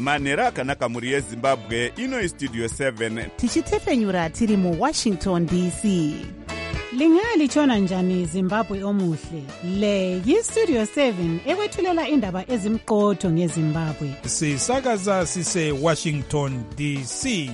manhero akanaka mhuri yezimbabwe. Ino Studio 7 tichitefenyura tiri muWashington DC. Lingalitshona njani Zimbabwe omuhle? Le yiStudio 7 ekwethulela indaba ezimqotho ngeZimbabwe. Sisakaza sise Washington DC.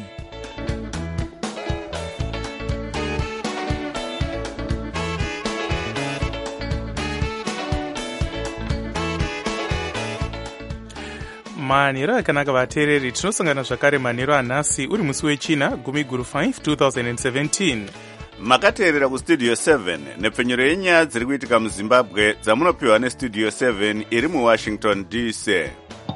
Manhero akanaka vateereri, tinosangana zvakare manhero anhasi uri musi wechina 15 2017. makateerera kuStudio 7 nepfenyuro yenyaya dziri kuitika muZimbabwe dzamunopiwa neStudio 7 iri muWashington DC.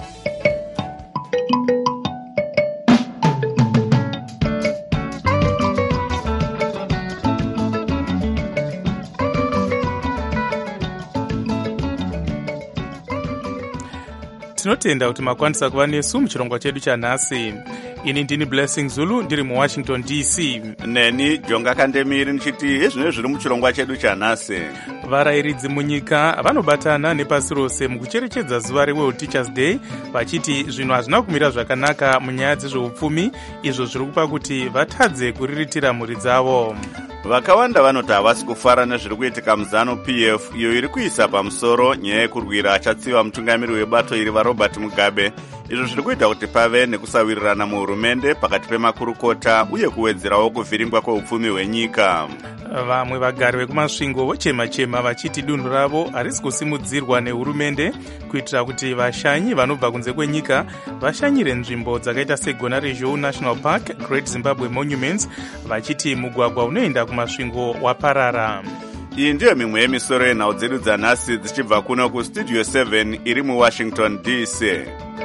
Tinotenda kuti makwanisa kuva nesu muchirongwa chedu chanhasi. Ini ndini Blessing Zulu ndiri muWashington DC. Neni Jonga Kandemiri ndichiti ezvino zviri muchirongwa chedu chanhasi. Varayiridzi munyika vanobatana nepasi rose mukucherechedza zuva reWorld Teachers Day, vachiti zvinhu hazvina kumira zvakanaka munyaya dzezveupfumi, izvo zviri kupa kuti vatadze kuriritira mhuri dzavo. Vakawanda vanoti havasi kufara nezviri kuitika muZanu PF, iyo iri kuisa pamusoro nyaya yekurwira achatsiva mutungamiri webato iri vaRobert Mugabe. Izvo zviri kuita kuti pave nekusawirirana muhurumende pakati pemakurukota uye kuwedzerawo kuvhiringwa kweupfumi hwenyika. Vamwe vagari vekumasvingo vochema-chema vachiti dunhu ravo harisi kusimudzirwa nehurumende kuitira kuti vashanyi vanobva kunze kwenyika vashanyire nzvimbo dzakaita seGona Regional National Park, Great Zimbabwe Monuments, vachiti mugwagwa unoenda kumasvingo waparara. Iyi ndiyo mimwe yemisoro yenhau dzedu dzanhasi dzichibva kuno kuStudio 7 iri muWashington DC.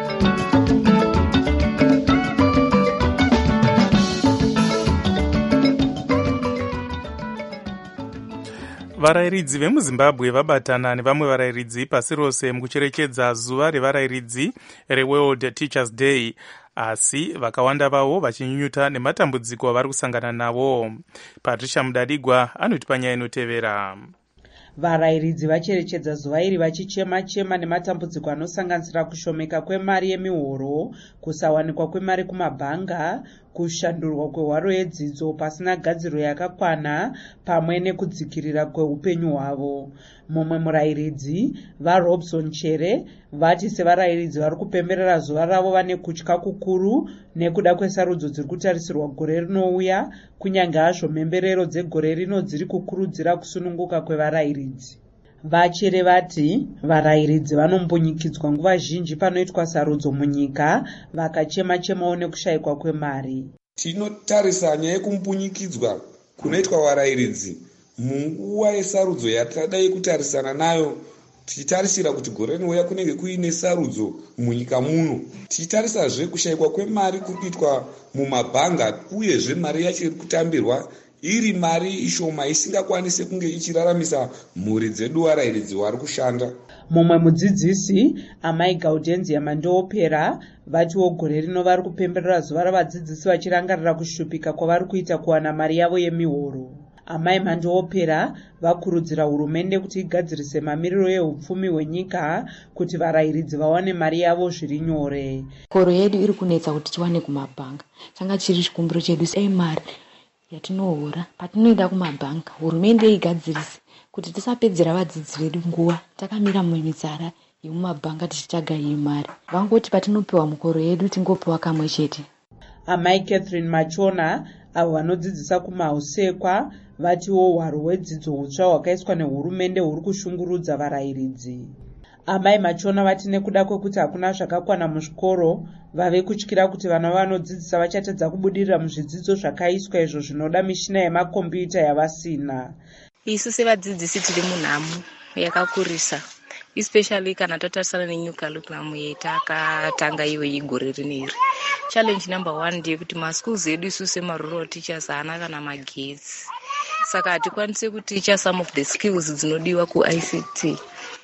Varayiridzi vemuZimbabwe vabatana nevamwe varayiridzi pasi rose mukucherechedza zuva revarayiridzi reWorld Teachers Day, asi vakawanda vavo vachinyunyuta nematambudziko avari kusangana navo. Patricia Mudadigwa anoti panyaya inotevera. Varayiridzi vacherechedza zuva iri vachichema-chema nematambudziko anosanganisira kushomeka kwemari yemihoro, kusawanikwa kwemari kumabhanga, kushandurwa kwehwaro yedzidzo pasina gadziro yakakwana, pamwe nekudzikirira kweupenyu hwavo. Mumwe murayiridzi, vaRobson Chere, vati sevarayiridzi vari kupemberera zuva ravo vane kutya kukuru nekuda kwesarudzo dziri kutarisirwa gore rinouya, kunyange hazvo mhemberero dzegore rino dziri kukurudzira kusununguka kwevarayiridzi. Vachere vati varayiridzi vanombunyikidzwa nguva zhinji panoitwa sarudzo munyika, vakachema-chemawo nekushayikwa kwemari. Tinotarisa nyaya yekumbunyikidzwa kunoitwa varayiridzi munguva yesarudzo yatadai kutarisana nayo, tichitarisira kuti gore rinouya kunenge kuine sarudzo munyika muno. Tichitarisazve kushayikwa kwemari kuitwa mumabhanga, uyezve mari yacho iri kutambirwa iri mari ishoma isingakwanise kunge ichiraramisa mhuri dzedu varayiridzi vari kushanda. Mumwe mudzidzisi, Amai Gaudenzia Mandoopera, vatiwo gore rino vari kupemberera zuva ravadzidzisi vachirangarira kushupika kwavari kuita kuwana mari yavo yemihoro. Amai Mandoopera vakurudzira hurumende kuti igadzirise mamiriro yeupfumi hwenyika kuti varayiridzi vawane mari yavo zviri nyore. Koro yedu iri kunetsa kuti tiwane kumabhanga. Changa chiri chikumbiro chedu mari yatinohora patinoenda kumabhanga, hurumende igadzirise kuti tisapedzera vadzidzi vedu nguva takamira mumitsara yemumabhanga tichitsvaga iyi mari. Vangoti patinopiwa mukoro yedu tingopiwa kamwe chete. Amai Catherine Machona, avo vanodzidzisa kumausekwa, vatiwo hwaro hwedzidzo hutsva hwakaiswa nehurumende huri kushungurudza varayiridzi. Amai Machona vati nekuda kwekuti hakuna zvakakwana muzvikoro, vave kutyira kuti vana vanodzidzisa vachatedza kubudirira muzvidzidzo zvakaiswa izvo zvinoda mishina yemakombiyuta yavasina. Isu sevadzidzisi tiri munhamo yakakurisa, especially kana tatarisana nenew curriculum yetakatanga iwe igore rineri. Challenge number 1 ndeyekuti maschools edu isu semarural teachers haana kana magetsi, saka hatikwanisi kuticha some of the skills dzinodiwa kuICT.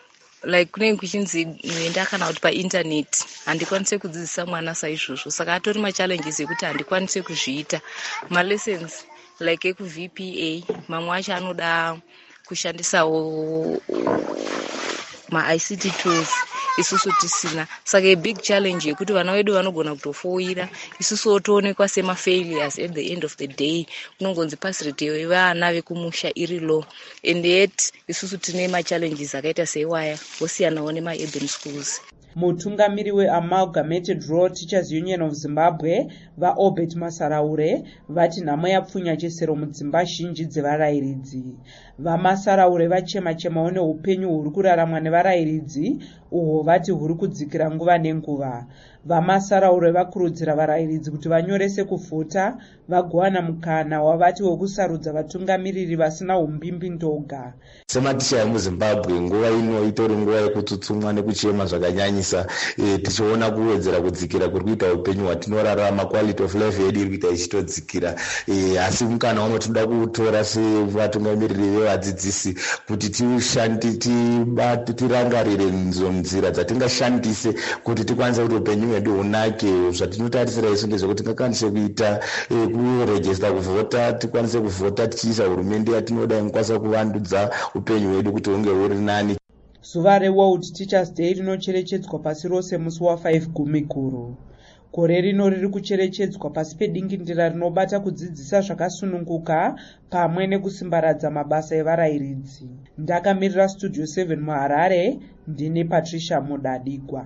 Like kunenge kuchinzi noenda kana kuti painternet handikwanisi kudzidzisa mwana saizvozvo, saka atori machallenges ekuti handikwanisi kuzviita. Malessons like ekuVPA mamwe acho anoda kushandisawo maICT tools isusu tisina. Saka big challenge yekuti vana vedu vanogona kutofoira isusu toonekwa semafailures at the end of the day. Kunongonzi pass rate yevana vekumusha iri low, and yet isusu tine machallenges akaita seiwaya wosiyanawo nemaurban schools. Mutungamiri weAmalgamated Rural Teachers Union of Zimbabwe vaObert Masaraure vati nhamo yapfunya chisero mudzimba zhinji dzevarairidzi. VaMasaraure vachema-chemawo neupenyu huri kuraramwa nevarayiridzi uhwo vati huri kudzikira nguva nenguva. VaMasaraure vakurudzira varairidzi kuti vanyorese kuvhota vagowana mukana wavati wekusarudza vatungamiriri vasina umbimbi ndoga. Sematicha emuZimbabwe nguva ino itori nguva yekutsutsumwa nekuchema zvakanyanyisa, tichiona kuwedzera kudzikira kuri kuita upenyu hwatinorarama, quality of life yedu iri kuita ichitodzikira. Asi mukana unotoda kutora sevatungamiriri vevadzidzisi kuti tirangarire nzira dzatingashandise kuti tikwanise kuti upenyu hwedu hunake. Zvatinotarisira isu ndezvekuti tingakwanise kuita kuregista kuvhota, tikwanise kuvhota tichiisa hurumende yatinoda inokwanisa kuvandudza upenyu hwedu kuti hunge huri nani. Zuva reWorld Teachers Day rinocherechedzwa pasi rose musi wa5 Gumiguru. Gore rino riri kucherechedzwa pasi pedingindira rinobata kudzidzisa zvakasununguka pamwe nekusimbaradza mabasa evarayiridzi. Ndakamirira Studio 7 muHarare, ndine Patricia Mudadigwa.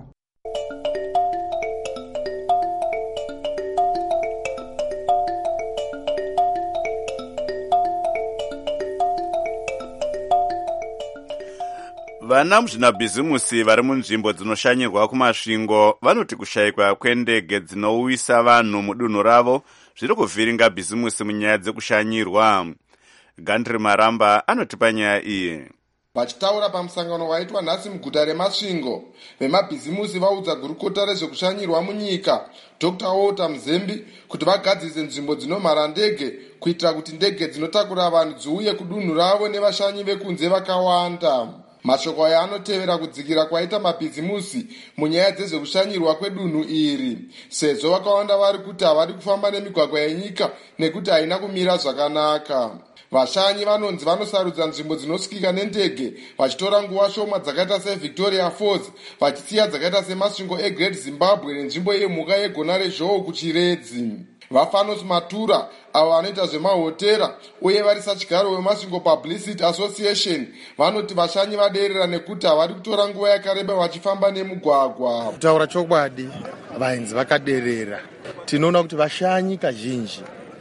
Vana muzvinabhizimusi vari munzvimbo dzinoshanyirwa kumasvingo vanoti kushayikwa kwendege dzinouisa vanhu mudunhu ravo zviri kuvhiringa bhizimusi munyaya dzekushanyirwa. Gandri Maramba anotipa nyaya iyi. Vachitaura pamusangano waitwa nhasi muguta remasvingo, vemabhizimusi vaudza gurukota rezvekushanyirwa munyika Dr. Walter Mzembi kuti vagadzise nzvimbo dzinomhara ndege kuitira kuti ndege dzinotakura vanhu dziuye kudunhu ravo nevashanyi vekunze vakawanda. Mashoko aya anotevera kudzikira kwaita mabhizimusi munyaya dzezvekushanyirwa kwedunhu iri, sezvo vakawanda vari kuti havari kufamba nemigwagwa yenyika nekuti haina kumira zvakanaka. Vashanyi vanonzi vanosarudza nzvimbo dzinosvikika nendege vachitora nguva shoma dzakaita seVictoria Falls vachisiya dzakaita semasvingo eGreat Zimbabwe nenzvimbo yemhuka yegona rezhou kuChiredzi. Vafanos Matura avo vanoita zvemahotera uye vari sachigaro wemasvingo Publicity Association vanoti vashanyi vaderera nekuti havari kutora nguva yakareba vachifamba nemugwagwa. Kutaura chokwadi, vaenzi vakaderera. Tinoona kuti vashanyi kazhinji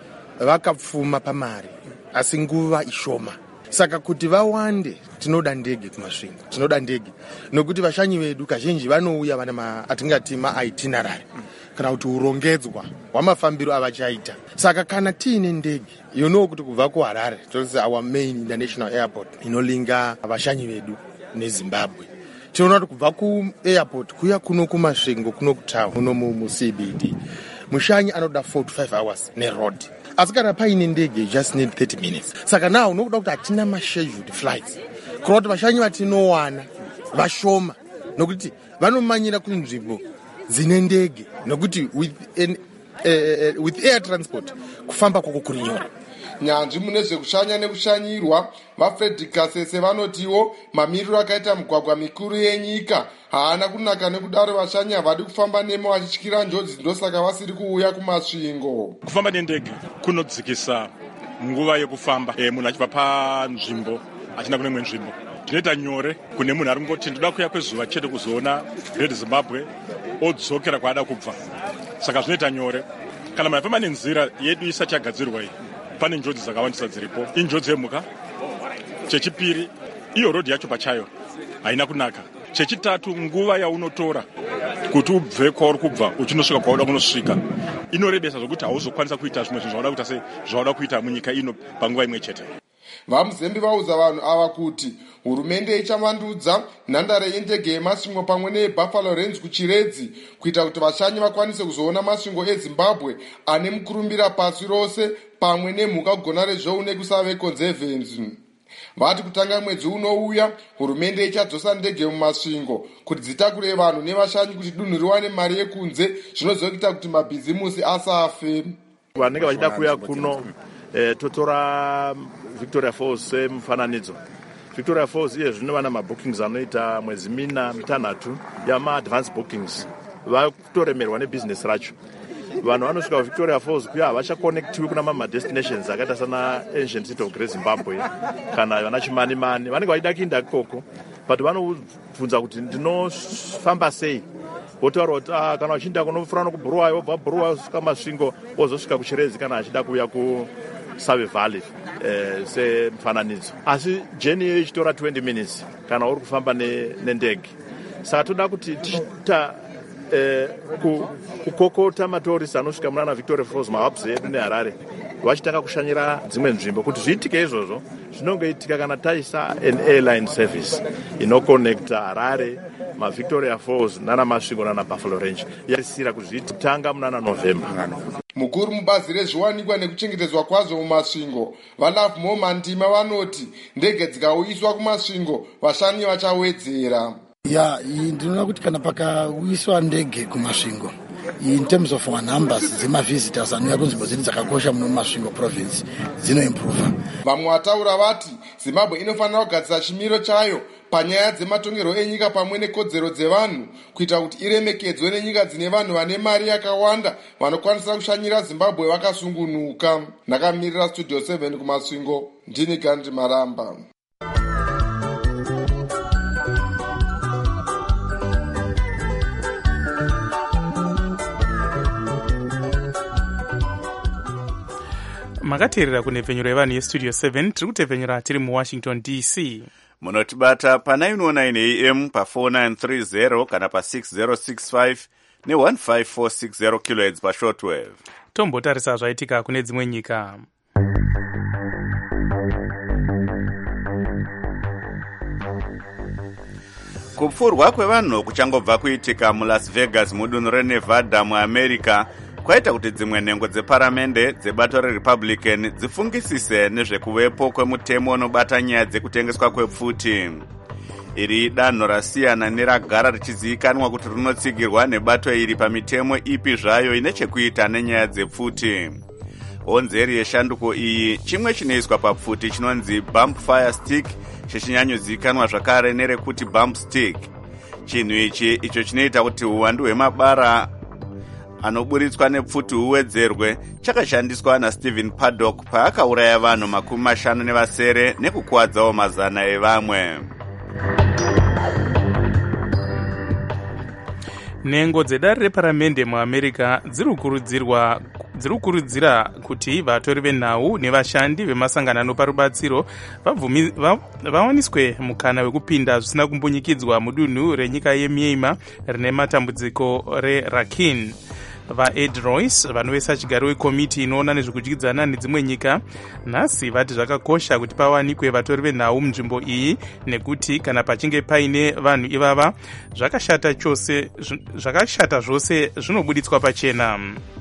vakapfuma pamari asi nguva ishoma. Saka kuti vawande tinoda ndege kumasvingo, tinoda ndege nokuti vashanyi vedu kazhinji vanouya vana atingati maitinerary kana kuti urongedzwa hwamafambiro avachaita. Saka kana tiine ndege kuti kubva kuHarare, tozi our main international airport inolinga vashanyi vedu neZimbabwe, tinoona kuti kubva kuairport kuya kuno kumasvingo kuno kutown kuno muCBD mushanyi anoda 45 hours neroad. Asi kana paine ndege just need 30 minutes. Saka now unokuda kuti hatina scheduled flights. Kana kuti vashanyi vatinowana vashoma nokuti vanomanyira kunzvimbo dzine ndege nokuti with air transport kufamba kwako kuri nyore. Nyanzvi mune zvekushanya nekushanyirwa vaFredrick Kasese vanotiwo mamiriro akaita migwagwa mikuru yenyika haana kunaka, nekudaro vashanyi havadi kufamba nemo vachityira njodzi, ndosaka vasiri kuuya kumasvingo. Kufamba nendege kunodzikisa nguva yekufamba munhu achibva panzvimbo achina kune imwe nzvimbo. Zvinoita nyore kune munhu ari kungoti ndoda kuya kwezuva chete kuzoona Great Zimbabwe odzokera kwaada kubva. Saka zvinoita nyore kana maifamba nenzira yedu isati yagadzirwa iyi. Pane njodzi dzakawandisa dziripo, injodzi yemhuka. Chechipiri, iyo road yacho pachayo haina kunaka. Chechitatu, nguva yaunotora kuti ubve kwauri kubva uchinosvika kwauda kunosvika inorebesa zvokuti hauzokwanisa kuita zvimwe zvinhu zvauda kuita zvauda kuita munyika ino panguva imwe chete. VaMzembi vaudza vanhu ava kuti hurumende ichavandudza nhandare yendege yemasvingo pamwe neyeBuffalo Range kuChiredzi kuita kuti vashanyi vakwanise kuzoona masvingo eZimbabwe ane mukurumbira pasi rose pamwe nemhuka gona rezvou nekusave conservancy. Vati kutanga mwedzi unouya hurumende ichadzosa ndege mumasvingo kuti dzitakure vanhu nevashanyi kuti dunhu riwane mari yekunze, zvinozoita kuti mabhizimusi asafe. Vanenge vachida kuya kuno totora Victoria Falls semufananidzo Victoria Falls iye zvino vana mabookings anoita mwezi mitanhatu yama-advance bookings. Vakutoremerwa nebusiness racho. Vanhu vanosvika kuVictoria Falls kuya havachaconnectiwi kuna madestinations akaita sana ancient city of Great Zimbabwe kana vana Chimanimani. Vanenge vachida kuinda ikoko, but vanobvunza kuti ndinofamba sei. Votaura kuti kana uchiinda kunofura nokuBuruwayo, wobva Buruwayo usvika Masvingo, wozosvika kuChirezi kana achida kuuya kuSave Valley semufananidzo. Asi journey iyoyo ichitora 20 minutes kana uri kufamba nendege. Saka toda kuti tichita kukokota matorisi anosvika munana Victoria Falls, mahubs edu neHarare, vachitanga kushanyira dzimwe nzvimbo. Kuti zviitike izvozvo zvinongoitika kana taisa an airline service inoconnecta Harare, maVictoria Falls nana Masvingo nana Buffalo Range. Yaisira kuzvitanga munana November. Mukuru mubazi rezviwanikwa nekuchengetedzwa kwazvo mumasvingo vaLove More Mandima vanoti ndege dzikauyiswa kumasvingo vashanyi vachawedzera. Ndinoona kuti kana pakauyiswa ndege kumasvingo, in terms of numbers dzemavisitors anouya kunzvimbo dzedu dzakakosha muno mumasvingo province dzinoimprova. Vamwe vataura vati Zimbabwe inofanira kugadzira chimiro chayo panyaya dzematongerwo enyika pamwe nekodzero dzevanhu kuita kuti iremekedzwe nenyika dzine vanhu vane mari yakawanda vanokwanisa kushanyira Zimbabwe vakasungunuka. Ndakamirira Studio 7 kumasvingo, ndini Gandhi Maramba. Makateerera kunepfenyuro yevanhu yestudio 7 tiri kutepfenyura tiri muWashington DC. Munotibata pa 919 AM pa 4930 kana pa 6065 ne15460 kHz pa shortwave. Tombotarisa zvaitika kune dzimwe nyika. Kupfurwa kwevanhu kuchangobva kuitika muLas Vegas mudunhu reNevada muAmerica kwaita kuti dzimwe nhengo dzeparamende dzebato reRepublican dzifungisise nezvekuvepo kwemutemo unobata nyaya dzekutengeswa kwepfuti. Iri danho rasiyana neragara richizivikanwa kuti rinotsigirwa nebato iri pamitemo ipi zvayo ine chekuita nenyaya dzepfuti. Honzeri yeshanduko iyi chimwe chinoiswa papfuti chinonzi bump fire stick, chichinyanyozivikanwa zvakare nerekuti bump stick. Chinhu ichi icho chinoita kuti uwandu hwemabara anoburitswa nepfuti huwedzerwe chakashandiswa naStephen Paddock paakauraya vanhu 50 nekukuwadzawo mazana evamwe. Nhengo dzedare reparamende muAmerica dziri kukurudzira kuti vatori venhau nevashandi vemasangano anopa rubatsiro vawaniswe mukana wekupinda zvisina kumbunyikidzwa mudunhu renyika yeMyanmar rine matambudziko reRakhine. VaEd Royce vanovesa chigaro wekomiti inoona nezvekudyidzana nedzimwe nyika nhasi vati zvakakosha kuti pawanikwe vatori venhau munzvimbo iyi nekuti kana pachinge paine vanhu ivava zvakashata zvose zvinobuditswa pachena.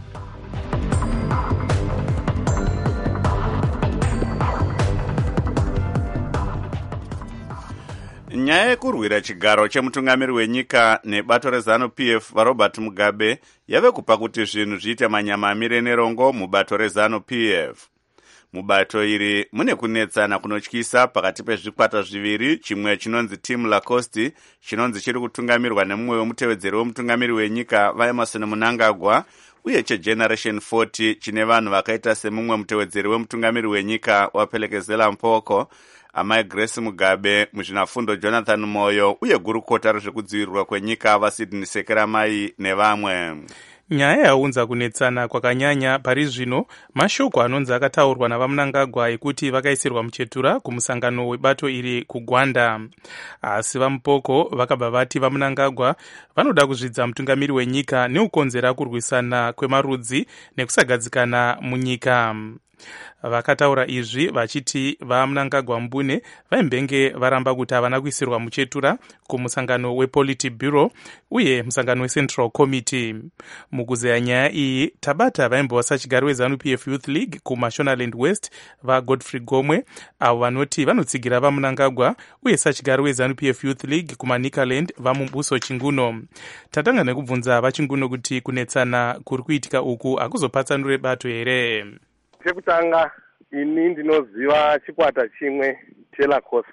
Nyaya yekurwira chigaro chemutungamiri wenyika nebato reZANU-PF vaRobert Mugabe yave kupa kuti zvinhu zviite manyama amire nerongo mubato reZANU-PF. Mubato iri mune kunetsana kunotyisa pakati pezvikwata zviviri, chimwe chinonzi Team Lacoste chinonzi chiri kutungamirwa nemumwe wemutevedzeri wemutungamiri wenyika vaEmerson Mnangagwa, uye cheGeneration 40 chine vanhu vakaita semumwe mutevedzeri wemutungamiri wenyika waPhelekezela Mpoko, amai Grace Mugabe, muzvinafundo Jonathan Moyo uye gurukota rezvekudzivirirwa kwenyika vaSydney Sekeramai nevamwe. Nyaya yaunza kunetsana kwakanyanya pari zvino mashoko anonzi akataurwa navaMnangagwa ekuti vakaisirwa muchetura kumusangano webato iri kuGwanda. Asi vaMupoko vakabva vati vaMnangagwa vanoda kuzvidza mutungamiri wenyika neukonzera kurwisana kwemarudzi nekusagadzikana munyika. Vakataura izvi vachiti vaMnangagwa Mbune vaimbenge varamba kuti havana kuisirwa muchetura kumusangano wePolitburo uye musangano weCentral Committee. Mukuzeya nyaya iyi tabata vaimbova sachigaro weZANU-PF Youth League kuMashonaland West vaGodfrey Gomwe, avo vanoti vanotsigira vaMnangagwa, uye sachigaro weZANU-PF Youth League kuManicaland vaMumbuso Chinguno. Tatanga nekubvunza vaChinguno kuti kunetsana kuri kuitika uku hakuzopatsanure bato here. Chekutanga ini ndinoziva chikwata chimwe cheLacoste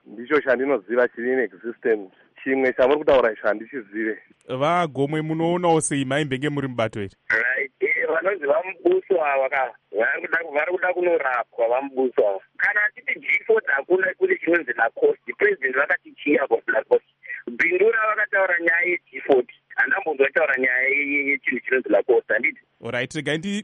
ndicho chandinoziva chiri in existence. Chimwe chamuri kutaura icho handichizive. VaGomwe munoonawo sei maimbenge muri mubato iri? Vanonzi vamubuso ava vari kuda kunorapwa vamubuso ava. Kana achiti G4 hakuna kune chinonzi lacoste, president vakatichiya lacoste. Bindura vakataura nyaya ye-G40, handambonzwa taura nyaya yechinhu chinonzi lacoste, handiti? Alright, regai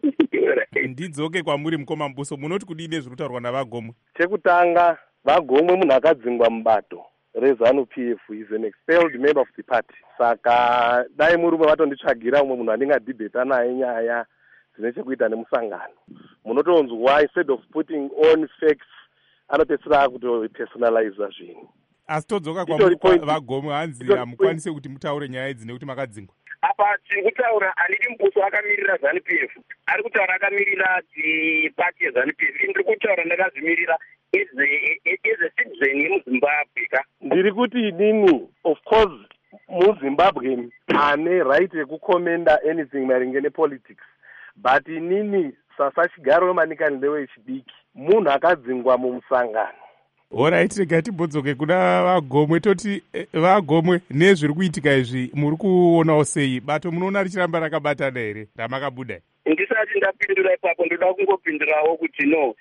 ndidzoke kwamuri mukoma mubuso, munoti kudii nezviri kutaurwa navaGomwe? Chekutanga, vaGomwe munhu akadzingwa mubato reZANU-PF is an expelled member of the party. Saka dai murume vatonditsvagira umwe munhu andingadhibheta naye nyaya dzine chekuita nemusangano. Munotonzwa instead of putting on facts anopedzisira akutopersonaliza zvinhu. Asi todzoka kwamuri vaGomwe, hanzi hamukwanise kuti mutaure nyaya idzi nekuti makadzingwa. Apa tiri kutaura handiti mubuso akamirira ZANU-PF, ari kutaura akamirira pati yeZANU-PF. Ndiri kutaura ndakazvimirira as a citizen yemuZimbabwe ka. Ndiri kuti inini, of course, muZimbabwe ane right yekukomenda anything maringe nepolitics, but inini sasachigaro wemanikani lewechidiki munhu akadzingwa mumusangano. Alright, rega tibodzoke kuna vaGomwe. Toti vaGomwe, nezviri kuitika izvi muri kuonawo sei? Bato munoona richiramba rakabatana here ramakabuda? Ndisati ndapindura ipapo ndoda kungopindurawo kuti no,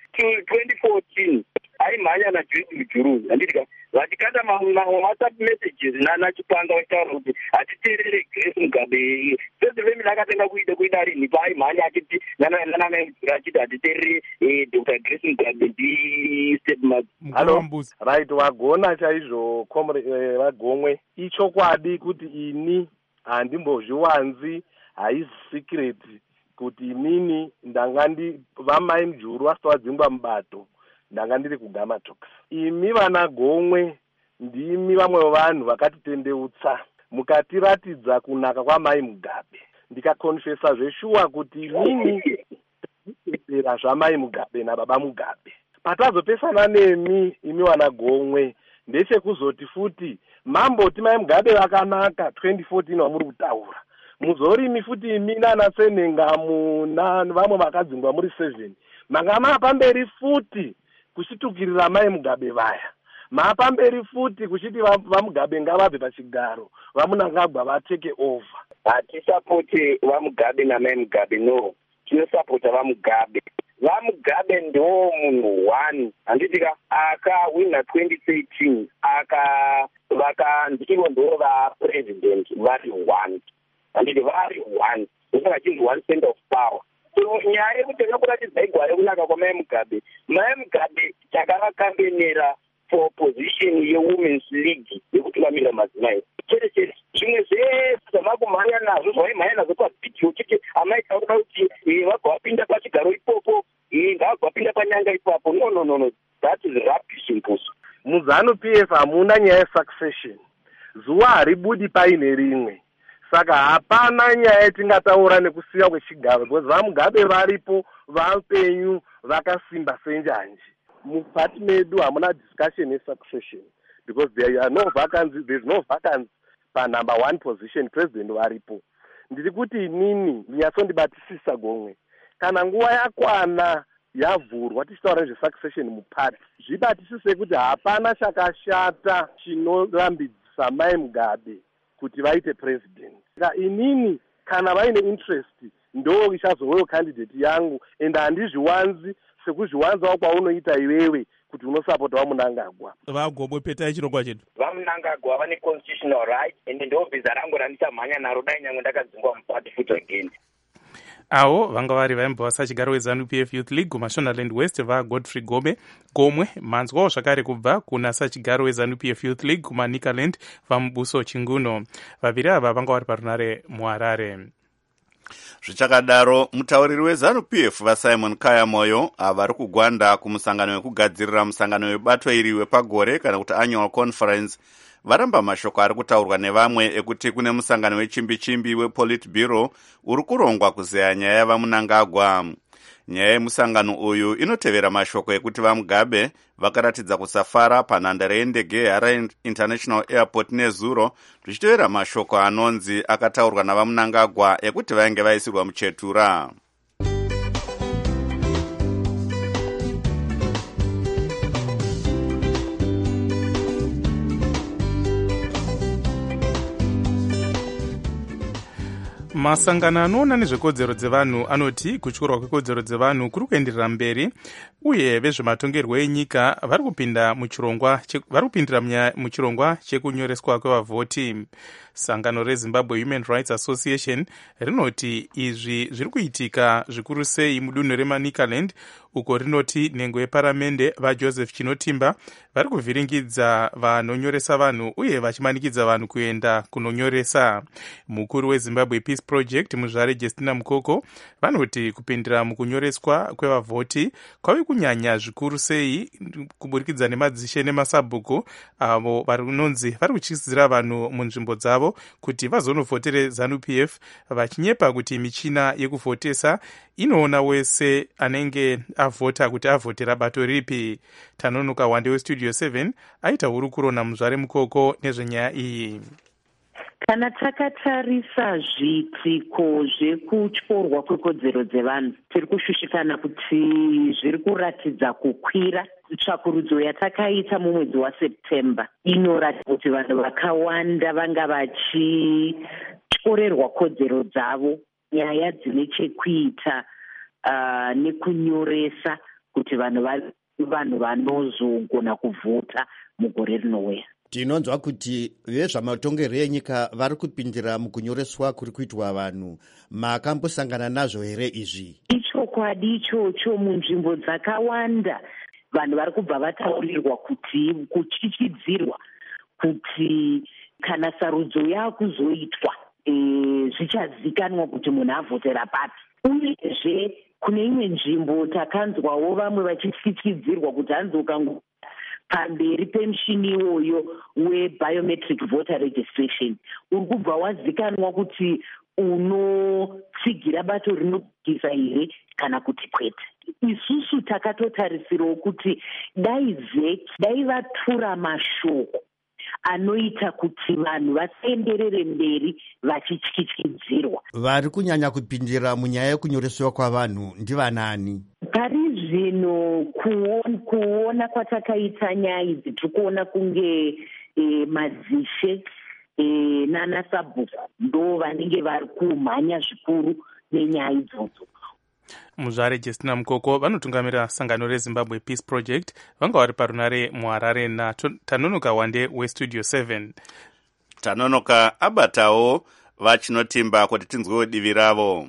2014 aimhanya naJoyce Mujuru, handiti vatikanda WhatsApp messages naChipanga vachitaura kuti hatiteerere Grace Mugabe. First family akatenga kuida rini paaimhanya achiti nanamai Mujuru achiti hatiteerere Dr. Grace Mugabe ndi-stepmother. Hello, right, wagona chaizvo vaGomwe. Ichokwadi kuti ini handimbozviwanzi, haisi secret kuti inini ndanga vamai Mujuru vasati vadzingwa mubato ndanga ndiri kuGamatox. Imi vana Gomwe ndimi vamwe vanhu vakatitendeutsa mukatiratidza kunaka kwamai Mugabe. Ndikakonfesa zveshuwa kuti inini ndikudetsera zvamai Mugabe nababa Mugabe. Patazopesana nemi imi vana Gomwe ndechekuzoti futi mamboti mai Mugabe vakanaka 2014 wamuri kutaura. Muzorimi futi imi nana Senengamu vamwe vakadzingwa muri 7 manga maapamberi futi kuchitukirira mai Mugabe vaya. Maapamberi futi kuchiti vaMugabe ngavabve pachigaro, vaMunangagwa vateke over. Hatisapoti vaMugabe namai Mugabe, no. Tinosapota vaMugabe. VaMugabe ndo munhu one, handitika akawina 2013 ndivo ndo vapresident vari one, handiti vari one, ndosaka chinzi one cent of power. So nyaya yekuti vanokuratidza igware kunaka kwamai Mugabe, mai Mugabe takavakambenera for position yeWomen's League yekutungamirira madzimai. Chete zvimwe zvese zvamakumhanya nazvo zvaimhanya nazvo pavhidhiyo chete amaita kuda kuti vabva vapinda pachigaro ipopo, ngavabva vapinda panyanga ipapo. No, that is rubbish impuso. MuZANU-PF hamuna nyaya yesuccession, zuva haribudi paine rimwe. Saka hapana nyaya yatingataura nekusiya kwechigaro, because vaMugabe varipo, vapenyu, vakasimba senjanji. Mupati medu hamuna discussion yesuccession, because there are no vacancies, there's no vacancy pa number one position, president varipo. Ndiri kuti inini ndinyatsondibatisisa Gomwe, kana nguva yakwana yavhurwa tichitaura nezvesuccession mupati, zvibatisise kuti hapana chakashata chinorambidzisa mai Mugabe kuti vaite president. Saka inini kana vaine interest ndo ichazovewo candidate yangu, ende handizviwanzi sekuzviwanzawo kwaunoita iwewe kuti unosapota vaMunangagwa. VaGomwe, petai chirongwa chedu. vaMunangagwa vane constitutional right, ende ndo bhiza rangu randichamhanya naro dai nyange ndakadzingwa mupati futi again. Avo vanga vari vaimbova sachigaro weZANU-PF Youth League kuMashonaland West vaGodfrey Gomwe, manzwawo zvakare kubva kuna sachigaro weZANU-PF Youth League kuManikaland vaMubuso Chinguno. Vaviri ava vanga vari parunare muHarare. Zvichakadaro, mutauriri weZANU-PF vaSimon Kayamoyo vari kugwanda kumusangano wekugadzirira musangano webato iri wepagore kana kuti annual conference varamba mashoko ari kutaurwa nevamwe ekuti kune musangano wechimbi-chimbi wePolitburo uri kurongwa kuzeya nyaya yavaMunangagwa. Nyaya yemusangano uyu inotevera mashoko ekuti vaMugabe vakaratidza kusafara panhandare yendege yeHarare International Airport nezuro, zvichitevera mashoko anonzi akataurwa navaMunangagwa ekuti vainge vaisirwa muchetura. masangano anoona nezvekodzero dzevanhu anoti kutyorwa kwekodzero dzevanhu kuri kuenderera mberi, uye vezvematongerwo enyika vari kupindira muchirongwa chekunyoreswa kwevavhoti. Sangano reZimbabwe Human Rights Association rinoti izvi zviri kuitika zvikuru sei mudunhu reManicaland, uko rinoti nhengo yeparamende vaJoseph Chinotimba vari kuvhiringidza vanonyoresa vanhu uye vachimanikidza vanhu kuenda kunonyoresa. Mukuru weZimbabwe Peace Project Muzvare Justina Mukoko vanoti kupindira mukunyoreswa kwevavhoti kwave kunyanya zvikuru sei kuburikidza nemadzishe nemasabhuku avo vanonzi vari kutyisidzira vanhu munzvimbo dzavo kuti vazonuvhotere ZANU-PF, vachinyepa kuti michina yekuvhotesa inoona wese anenge avhota kuti avhotera bato ripi. Tanonoka Wande weStudio 7 aita hurukuro naMuzvare Mukoko nezvenyaya iyi. Kana takatarisa zviitiko zvekutyorwa kwekodzero dzevanhu, tiri kushushikana kuti zviri kuratidza kukwira. Tsvakurudzo yatakaita mumwedzi waSeptemba inoratidza kuti vanhu vakawanda vanga vachityorerwa kodzero dzavo, nyaya dzine chekuita nekunyoresa kuti vanhu vanozogona kuvhota mugore rinouya. Tinonzwa kuti vezvamatongerwo enyika vari kupindira mukunyoreswa kuri kuitwa vanhu. Makambosangana nazvo here izvi? Ichokwadi ichocho. Munzvimbo dzakawanda vanhu vari kubva vataurirwa kuti kutyityidzirwa kuti kana sarudzo yakuzoitwa zvichazikanwa kuti munhu avhotera papi. Uyezve kune imwe nzvimbo takanzwawo vamwe vachityityidzirwa kuti hanzi ukango pamberi pemushini iwoyo webiometric voter registration uri kubva wazikanwa kuti unotsigira bato rinobvisa here kana kuti kwete. Isusu takatotarisirawo kuti dai vatura mashoko anoita kuti vanhu vasaenderere mberi vachityityidzirwa. Vari kunyanya kupindira munyaya yekunyoreswa kwavanhu ndivanani? Pari zvino kuona kwatakaita nyaya idzi tiri kuona kunge madzishe nanasabhuku ndo vanenge vari kumhanya zvikuru nenyaya idzodzo. Muzvare Justina Mukoko vanotungamirira sangano reZimbabwe Peace Project vanga vari parunare muHarare naTanonoka Wande weStudio 7. Tanonoka abatawo vaChinotimba kuti tinzwewo divi ravo.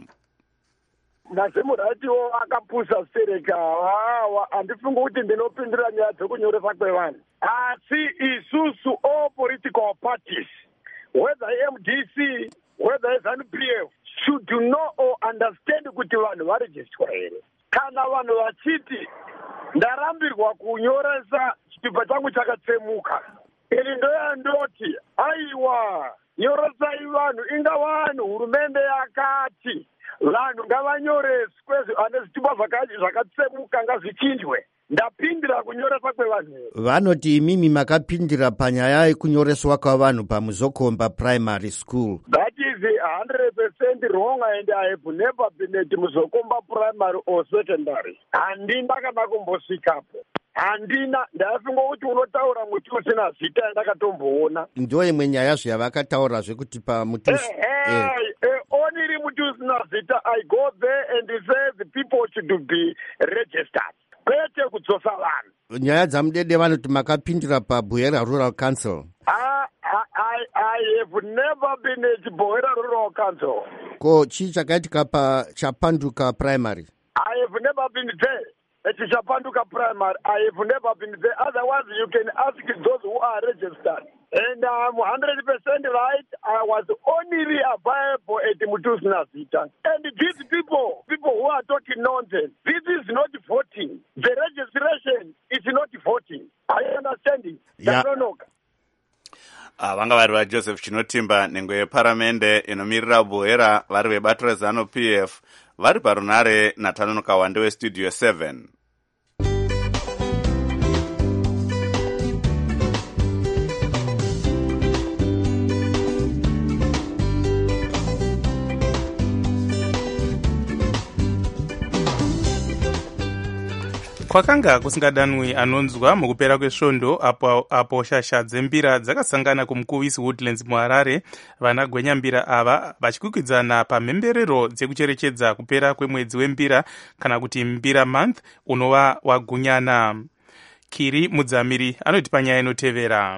Nasemuratiwo akapusa Sereka handifungi kuti ndinopindira nyaya dzekunyoresa kwevanhu, asi isusu all political parties, whether MDC, whether ZANU-PF, should know or understand kuti vanhu varejistwa here. Kana vanhu vachiti ndarambirwa kunyoresa chitupa changu chakatsemuka, ini ndoyandoti aiwa nyoresai vanhu, inga vanhu hurumende yakati vanhu ngavanyoreswe ane zvitupa zvakatsemuka ngazvichinjwe. Ndapindira kunyoresa kwevanhu. Vanoti imimi makapindira panyaya yekunyoreswa kwavanhu pamuzokomba primary school. That is 100% wrong, and I have never been at muzokomba primary or secondary. Handina kana kumbosvikapo. Handina, ndafunga kuti unotaura muti usina zita ndakatomboona. Ndo imwe nyaya zvavakataura zvekuti pamuti only muti usina zita, I go there and say the people should be registered. Kwete kudzosa vanhu. Nyaya dzamudede vanoti makapindira paBuhera Rural Council. I have never been at Buhera Rural Council. Ko chii chakaitika paChapanduka Primary? I have never been there. At Chapanduka Primary, I have never been there. Otherwise, you can ask those who are registered. And I'm 100% right. I was only available at Mutusna Zita. And these people who are talking nonsense, this is not voting. The registration is not voting. Are you understanding? Yeah. Vanga vari vaJoseph Chinotimba nhengo yeparamende inomirira Buhera vari vebato reZANU-PF vari parunare naTanonoka Wande weStudio 7. kwakanga kusingadanwi anonzwa mukupera kwesvondo apo shasha dzembira dzakasangana kumukuvisi Woodlands muHarare. Vanagwenya mbira ava vachikwikwidzana pamhemberero dzekucherechedza kupera kwemwedzi wembira kana kuti mbira month unova wagunyana. Kiri Mudzamiri anoti panyaya inotevera.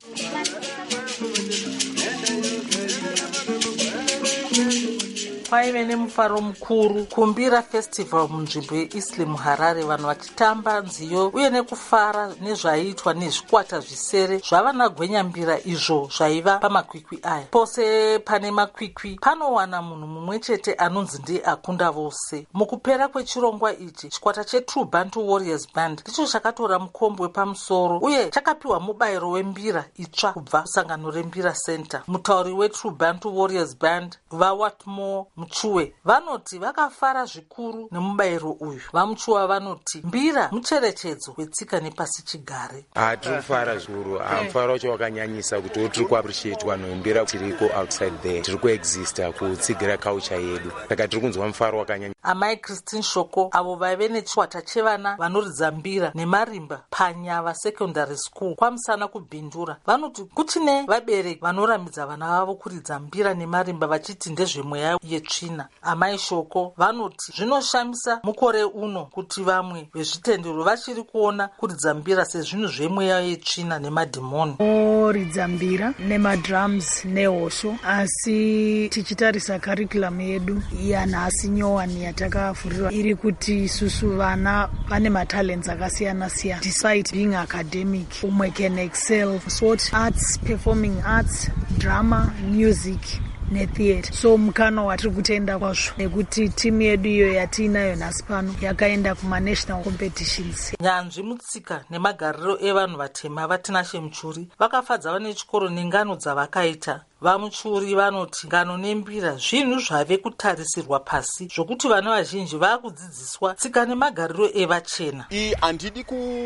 Paive nemufaro mukuru kumbira festival munzvimbo yeIsli muHarare, vanhu vachitamba nziyo uye nekufara nezvaiitwa nezvikwata zvisere zvavanagwenyambira izvo zvaiva pamakwikwi aya. Pose pane makwikwi panowana munhu mumwe chete anonzi ndiye akunda vose. Mukupera kwechirongwa ichi, chikwata cheTrue Bantu Warriors Band ndicho chakatora mukombe wepamusoro uye chakapiwa mubayiro wembira itsva kubva kusangano rembira center. Mutauri weTrue Bantu Warriors Band vaWatmore Muchuwe vanoti vakafara zvikuru nemubayiro uyu. Vamuchuwa vanoti mbira mucherechedzo wetsika nepasi chigare. Tiri kufara zvikuru, mufaro wacho wakanyanyisa kuti tiri kuappreciate vanhu vembira tiriko outside there, tiri kuexista kutsigira culture yedu, saka tiri kunzwa mufaro wakanyanyisa. Amai Christine Shoko avo vaive nechikwata chevana vanoridza mbira nemarimba paNyava Secondary School kwamusana kubhindura vanoti kuchine vabereki vanoramidza vana vavo kuridza mbira nemarimba vachiti ndezvemweya yetsvina. Amai Shoko vanoti zvinoshamisa mukore uno kuti vamwe vezvitendero vachiri kuona kuridza mbira sezvinhu zvemweya yetsvina nemadhimoni. Ridza mbira nemadrums nehosho, asi tichitarisa curriculum yedu yanhasi nyowani yatakavhurirwa iri kuti isusu vana vane matalents akasiyana siyana despite being academic. Umwe can excel sport, arts, performing arts, drama, music netheatre. So mukano watiri kutenda kwazvo nekuti timu yedu iyo yatiinayo nhasi pano yakaenda kuma-national competitions. Nyanzvi mutsika nemagariro evanhu vatema vatinashe Muchuri vakafadza vane chikoro nengano dzavakaita. Vamuchuri vanoti ngano nembira zvinhu zvave kutarisirwa pasi zvokuti vana vazhinji vakudzidziswa tsika nemagariro evachena. Handidi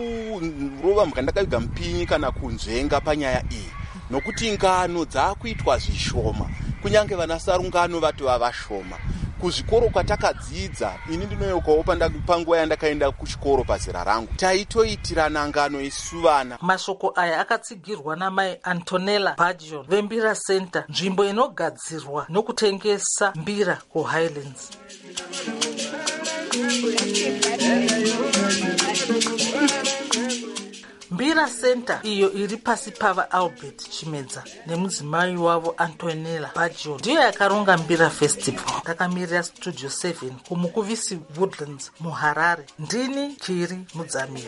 kurova mhuka ndakaviga mupinyi kana kunzvenga panyaya iyi, nokuti ngano dzakuitwa zvishoma, kunyange vanasarungano vati vavashoma. Kuzvikoro kwatakadzidza, ini ndinoyokawo panguva yandakaenda kuchikoro pazera rangu, taitoitirana ngano isu vana. Mashoko aya akatsigirwa namai Antonella Bajon vembira center, nzvimbo inogadzirwa nokutengesa mbira kuHighlands. Mbira Center iyo iri pasi pava Albert Chimedza nemudzimai wavo Antonella Bajon ndiyo yakaronga Mbira Festival. Ndakamirira Studio 7 kumukuvisi Woodlands muHarare. Ndini Kiri Mudzamiri.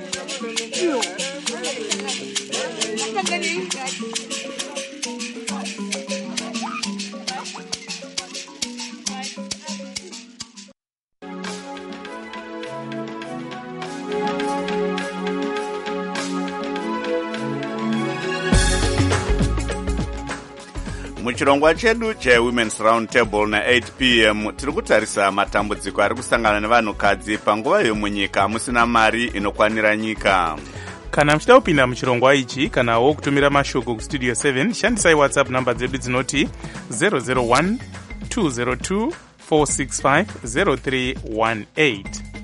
Muchirongwa chedu cheWomen's Round Table na 8 p.m. tiri kutarisa matambudziko ari kusangana nevanhukadzi panguva yomunyika musina mari inokwanira nyika. Kana muchida kupinda muchirongwa ichi kanawo kutumira mashoko kustudio 7 shandisai WhatsApp namba dzedu dzinoti 001 202 465 0318.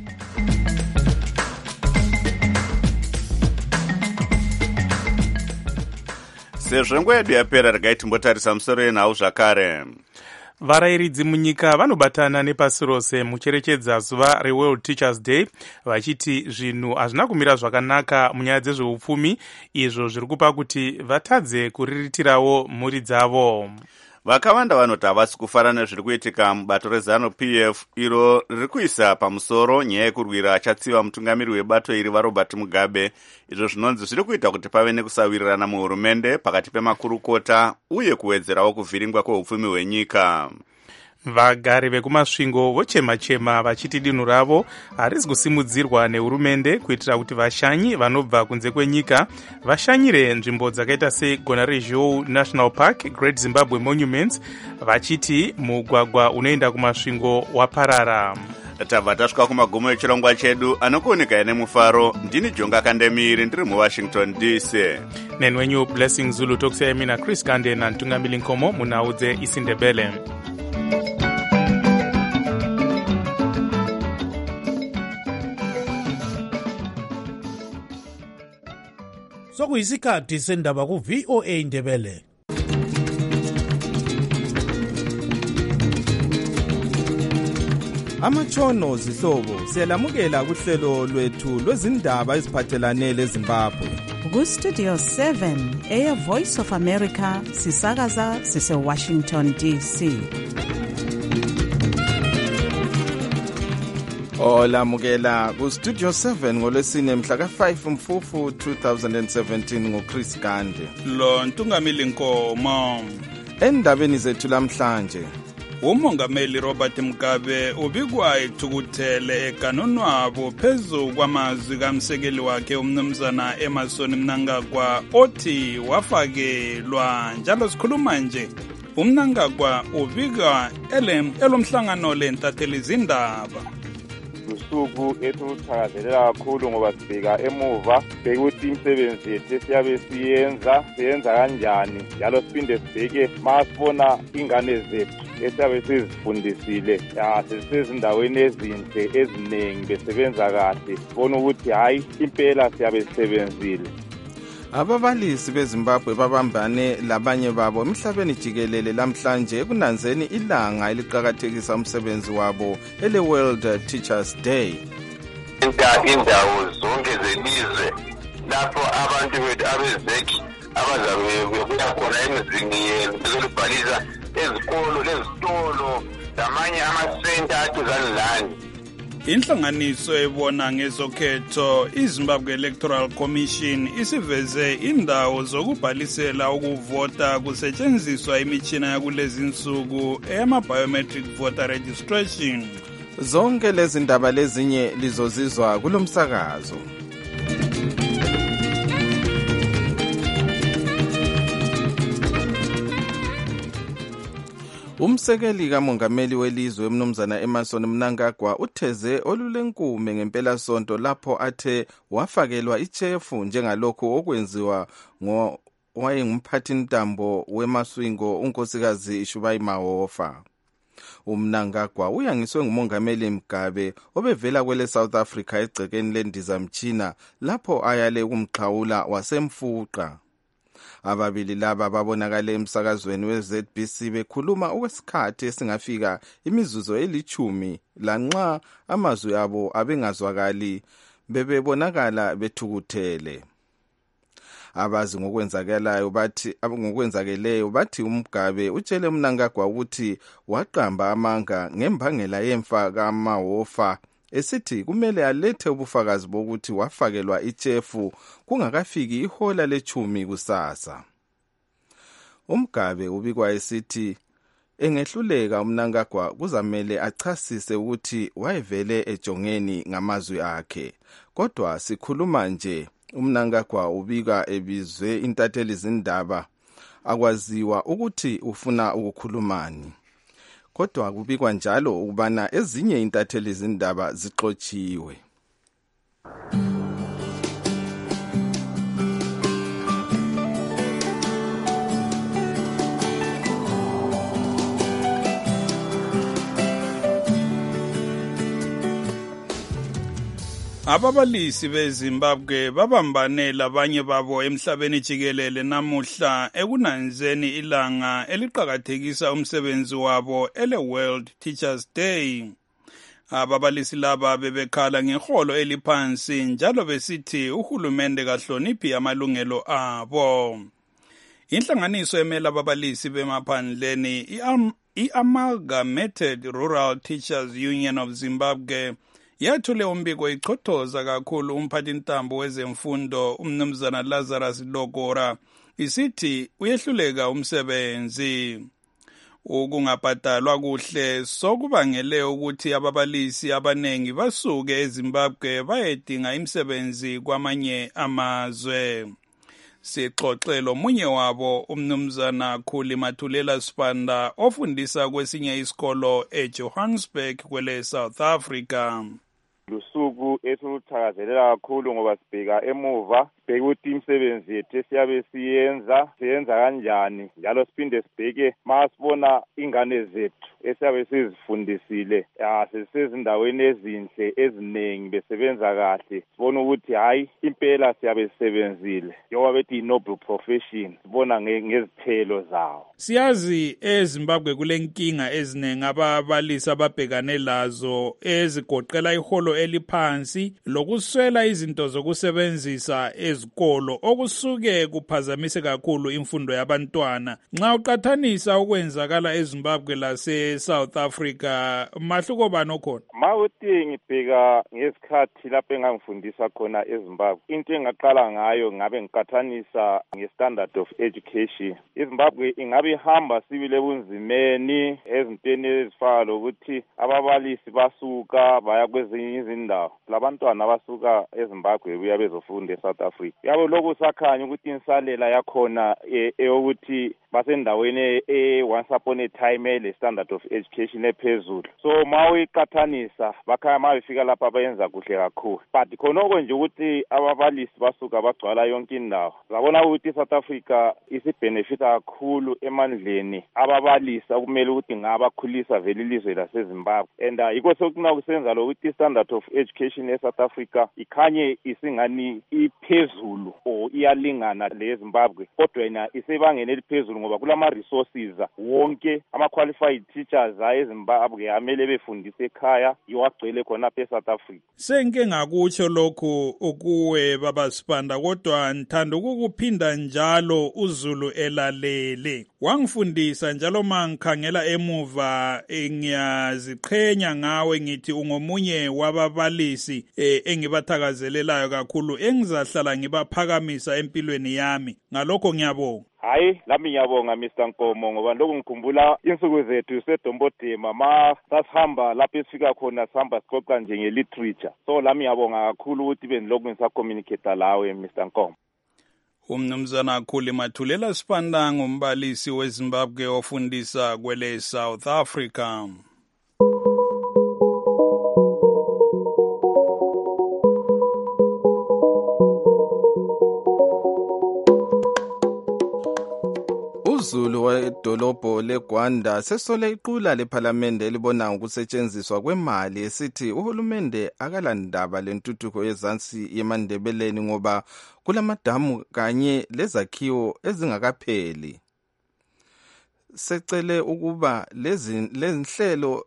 Sezvo nguva yedu yapera, regai timbotarisa musoro yenhau zvakare. Varayiridzi munyika vanobatana nepasi rose mucherechedza zuva reWorld Teachers Day vachiti zvinhu hazvina kumira zvakanaka munyaya dzezveupfumi, izvo zviri kupa kuti vatadze kuriritirawo mhuri dzavo. Vakawanda vanoti havasi kufara nezviri kuitika mubato reZANU-PF iro riri kuisa pamusoro nyaya yekurwira achatsiva mutungamiri webato iri vaRobert Mugabe, izvo zvinonzi zviri kuita kuti pave nekusawirirana muhurumende pakati pemakurukota uye kuwedzerawo kuvhiringwa kweupfumi hwenyika. Vagari vekumasvingo vochema-chema vachiti dinhu ravo harisi kusimudzirwa nehurumende kuitira kuti vashanyi vanobva kunze kwenyika vashanyire nzvimbo dzakaita seGona Regional National Park, Great Zimbabwe Monuments, vachiti mugwagwa unoenda kumasvingo waparara. Tabva tasvika kumagumo echirongwa chedu, anokuoneka nemufaro. Ndini Jonga Kandemiri, ndiri muWashington DC. Nenwenyu Blessing Zulu tokusiyai mina Chris Kande na Ntungamili Nkomo munhau dzeIsindebele. sokuyisikhathi sendaba ku-VOA Indebele. Amatshono zihlobo siyalamukela kuhlelo lwethu lwezindaba eziphathelane leZimbabwe. Ku-Studio 7 Air Voice of America sisakaza sise-Washington DC. Olamukela ku-Studio 7 ngolwesine mhla ka-5 Mfufu 2017 nguChris Gande. Lo Ntungamili Nkomo. Endabeni zethu lamhlanje, uMongameli Robert Mugabe ubikwa ethukuthele eganonwabo phezu kwamazwi kamsekeli wakhe umnumzana Emmerson Mnangagwa othi wafakelwa. Njalo sikhuluma nje, uMnangagwa ubika elomhlangano lentatheli zindaba. Usuku esithakazelela kakhulu ngoba sibheka emuva bekuthi imisebenzi yethu siyabe siyenza kanjani, njalo siphinde sibheke masibona ingane zethu esiyabe sizifundisile sezisezindaweni ezinhle eziningi besebenza kahle, sibona ukuthi hayi impela siyabe sisebenzile. Ababalisi beZimbabwe babambane labanye babo emhlabeni jikelele lamhlanje ekunanzeni ilanga eliqhakathekisa umsebenzi wabo ele-World Teachers Day. Indawo zonke zelizwe lapho abantu bethu abezeki abazabe bebuya khona emizini yenu bezolibhalisa ezikolo, lezitolo, lamanye amasenta aduzane lani. Inhlanganiso ebona ngezokhetho iZimbabwe Electoral Commission isiveze indawo zokubhalisela ukuvota kusetshenziswa imitshina yakulezi insuku eyama-biometric voter registration. Zonke lezi ndaba lezinye lizozizwa kulomsakazo. Umsekeli kamongameli welizwe umnumzana Emmerson Mnangagwa utheze olulenkume ngempela sonto lapho athe wafakelwa ichefu njengalokho okwenziwa wayengumphathintambo wemaswingo unkosikazi Shubai Mahofa. UMnangagwa uyangiswe ngumongameli Mugabe obevela kwele South Africa egcekeni lendizamtshina lapho ayale kumxhawula wasemfuqa. Ababili laba babonakale emsakazweni we-ZBC bekhuluma okwesikhathi esingafika imizuzu eli10 lanxa amazwi abo abengazwakali bebebonakala bethukuthele. Abazi ngokwenzakeleyo bathi uMugabe utshele Mnangagwa ukuthi waqamba amanga ngembangela yemfa kaMahofa esithi kumele alethe ubufakazi bokuthi wafakelwa ichefu kungakafiki ihola le10 kusasa. uMugabe ubikwa esithi engehluleka uMnangagwa kuzamele achasise ukuthi wayevele ejongeni ngamazwi akhe. Kodwa sikhuluma nje, uMnangagwa ubika ebizwe intatheli zindaba akwaziwa ukuthi ufuna ukukhulumani. Kodwa kubikwa njalo ukubana ezinye intatheli zindaba zixotshiwe. Ababalisi beZimbabwe babambane labanye babo emhlabeni jikelele namuhla ekunanzeni ilanga eliqhakathekisa umsebenzi wabo ele-World Teachers Day. Ababalisi laba bebekhala ngeholo eliphansi njalo besithi uhulumende kahloniphi amalungelo abo. Inhlanganiso emela ababalisi bemaphandleni i-Amalgamated Rural Teachers Union of Zimbabwe yathule umbiko ichothoza kakhulu umphathintambo wezemfundo umnumzana Lazarus Lokora isithi uyehluleka umsebenzi. Ukungabhadalwa kuhle sokubangele ukuthi ababalisi abanengi basuke eZimbabwe bayedinga imisebenzi kwamanye amazwe. Sixoxelo omunye wabo umnumzana Khuli Mathulela Sibanda ofundisa kwesinye isikolo eJohannesburg kwele South Africa. Lusuku esithakazelela kakhulu ngoba sibheka emuva sibheke ukuthi imisebenzi yethu esiyabe siyenza kanjani, njalo siphinde sibheke masibona ingane zethu esiyabe sizifundisile sezindaweni ezinhle eziningi besebenza kahle, sibona ukuthi hayi impela siyabe sisebenzile njengoba bethi noble profession, sibona ngezithelo zawo. Siyazi eZimbabwe kule nkinga eziningi ababalisi ababhekane lazo ezigoqela iholo eliphansi lokuswela izinto zokusebenzisa ezikolo okusuke kuphazamise kakhulu imfundo yabantwana. Nxa uqathanisa okwenzakala eZimbabwe lase South Africa, mahluko bani okhona? Mawuthi ngibheka ngesikhathi lapho engangifundisa khona eZimbabwe, into engaqala ngayo ngabe ngiqathanisa nge-standard of education. iZimbabwe ingabe ihamba sibile bunzimeni ezintweni ezifana lokuthi ababalisi basuka baya kwezinye izindawo, labantwana basuka eZimbabwe buya bezofunda eSouth Africa. Yabo lokhu sakhanya ukuthi insalela yakhona eyokuthi basendaweni once upon a time le standard of education ephezulu. So mawiqathanisa bakhaya mawifika lapha bayenza kuhle kakhulu, but khonoko nje ukuthi ababalisi basuka bagcwala yonke indawo. Zabona ukuthi South Africa isibenefita kakhulu emandleni ababalisi okumele ukuthi ngabakhulisa vele ilizwe laseZimbabwe, and yikho sokuna kusenza lokuthi standard of education eSouth Africa ikhanye isingani iphezulu or iyalingana leZimbabwe, kodwa yena isebangeni eliphezulu ngoba kulama resources wonke ama-qualified teachers eZimbabwe amele befundise ekhaya iwagcwele khona eSouth Africa. Senke ngakutsho lokhu ukuwe baba Sibanda, kodwa ngithanda ukukuphinda njalo uZulu elalele. Wangifundisa njalo mangikhangela emuva, ngiyaziqhenya ngawe ngithi ungomunye wababalisi engibathakazelelayo kakhulu engizahlala ngibaphakamisa empilweni yami. Ngalokho ngiyabonga. Hayi, lami ngiyabonga Mr. Nkomo, ngoba lokho ngikhumbula insuku zethu seDombodema sasihamba lapho esifika khona sihamba sicoca nje nge-literature. So lami ngiyabonga kakhulu ukuthi benilokhu ngisacommunicate lawe Mr. Nkomo. Umnumzana Khuli Mathulela Sibanda ngumbalisi weZimbabwe ofundisa kwele South Africa. UZulu wedolobho leGwanda sesole iqula lephalamende elibona ngokusetshenziswa kwemali esithi uhulumende akalandaba lentuthuko yezansi yemandebeleni ngoba kulamadamu kanye lezakhiwo ezingakapheli. Secele ukuba lezi nhlelo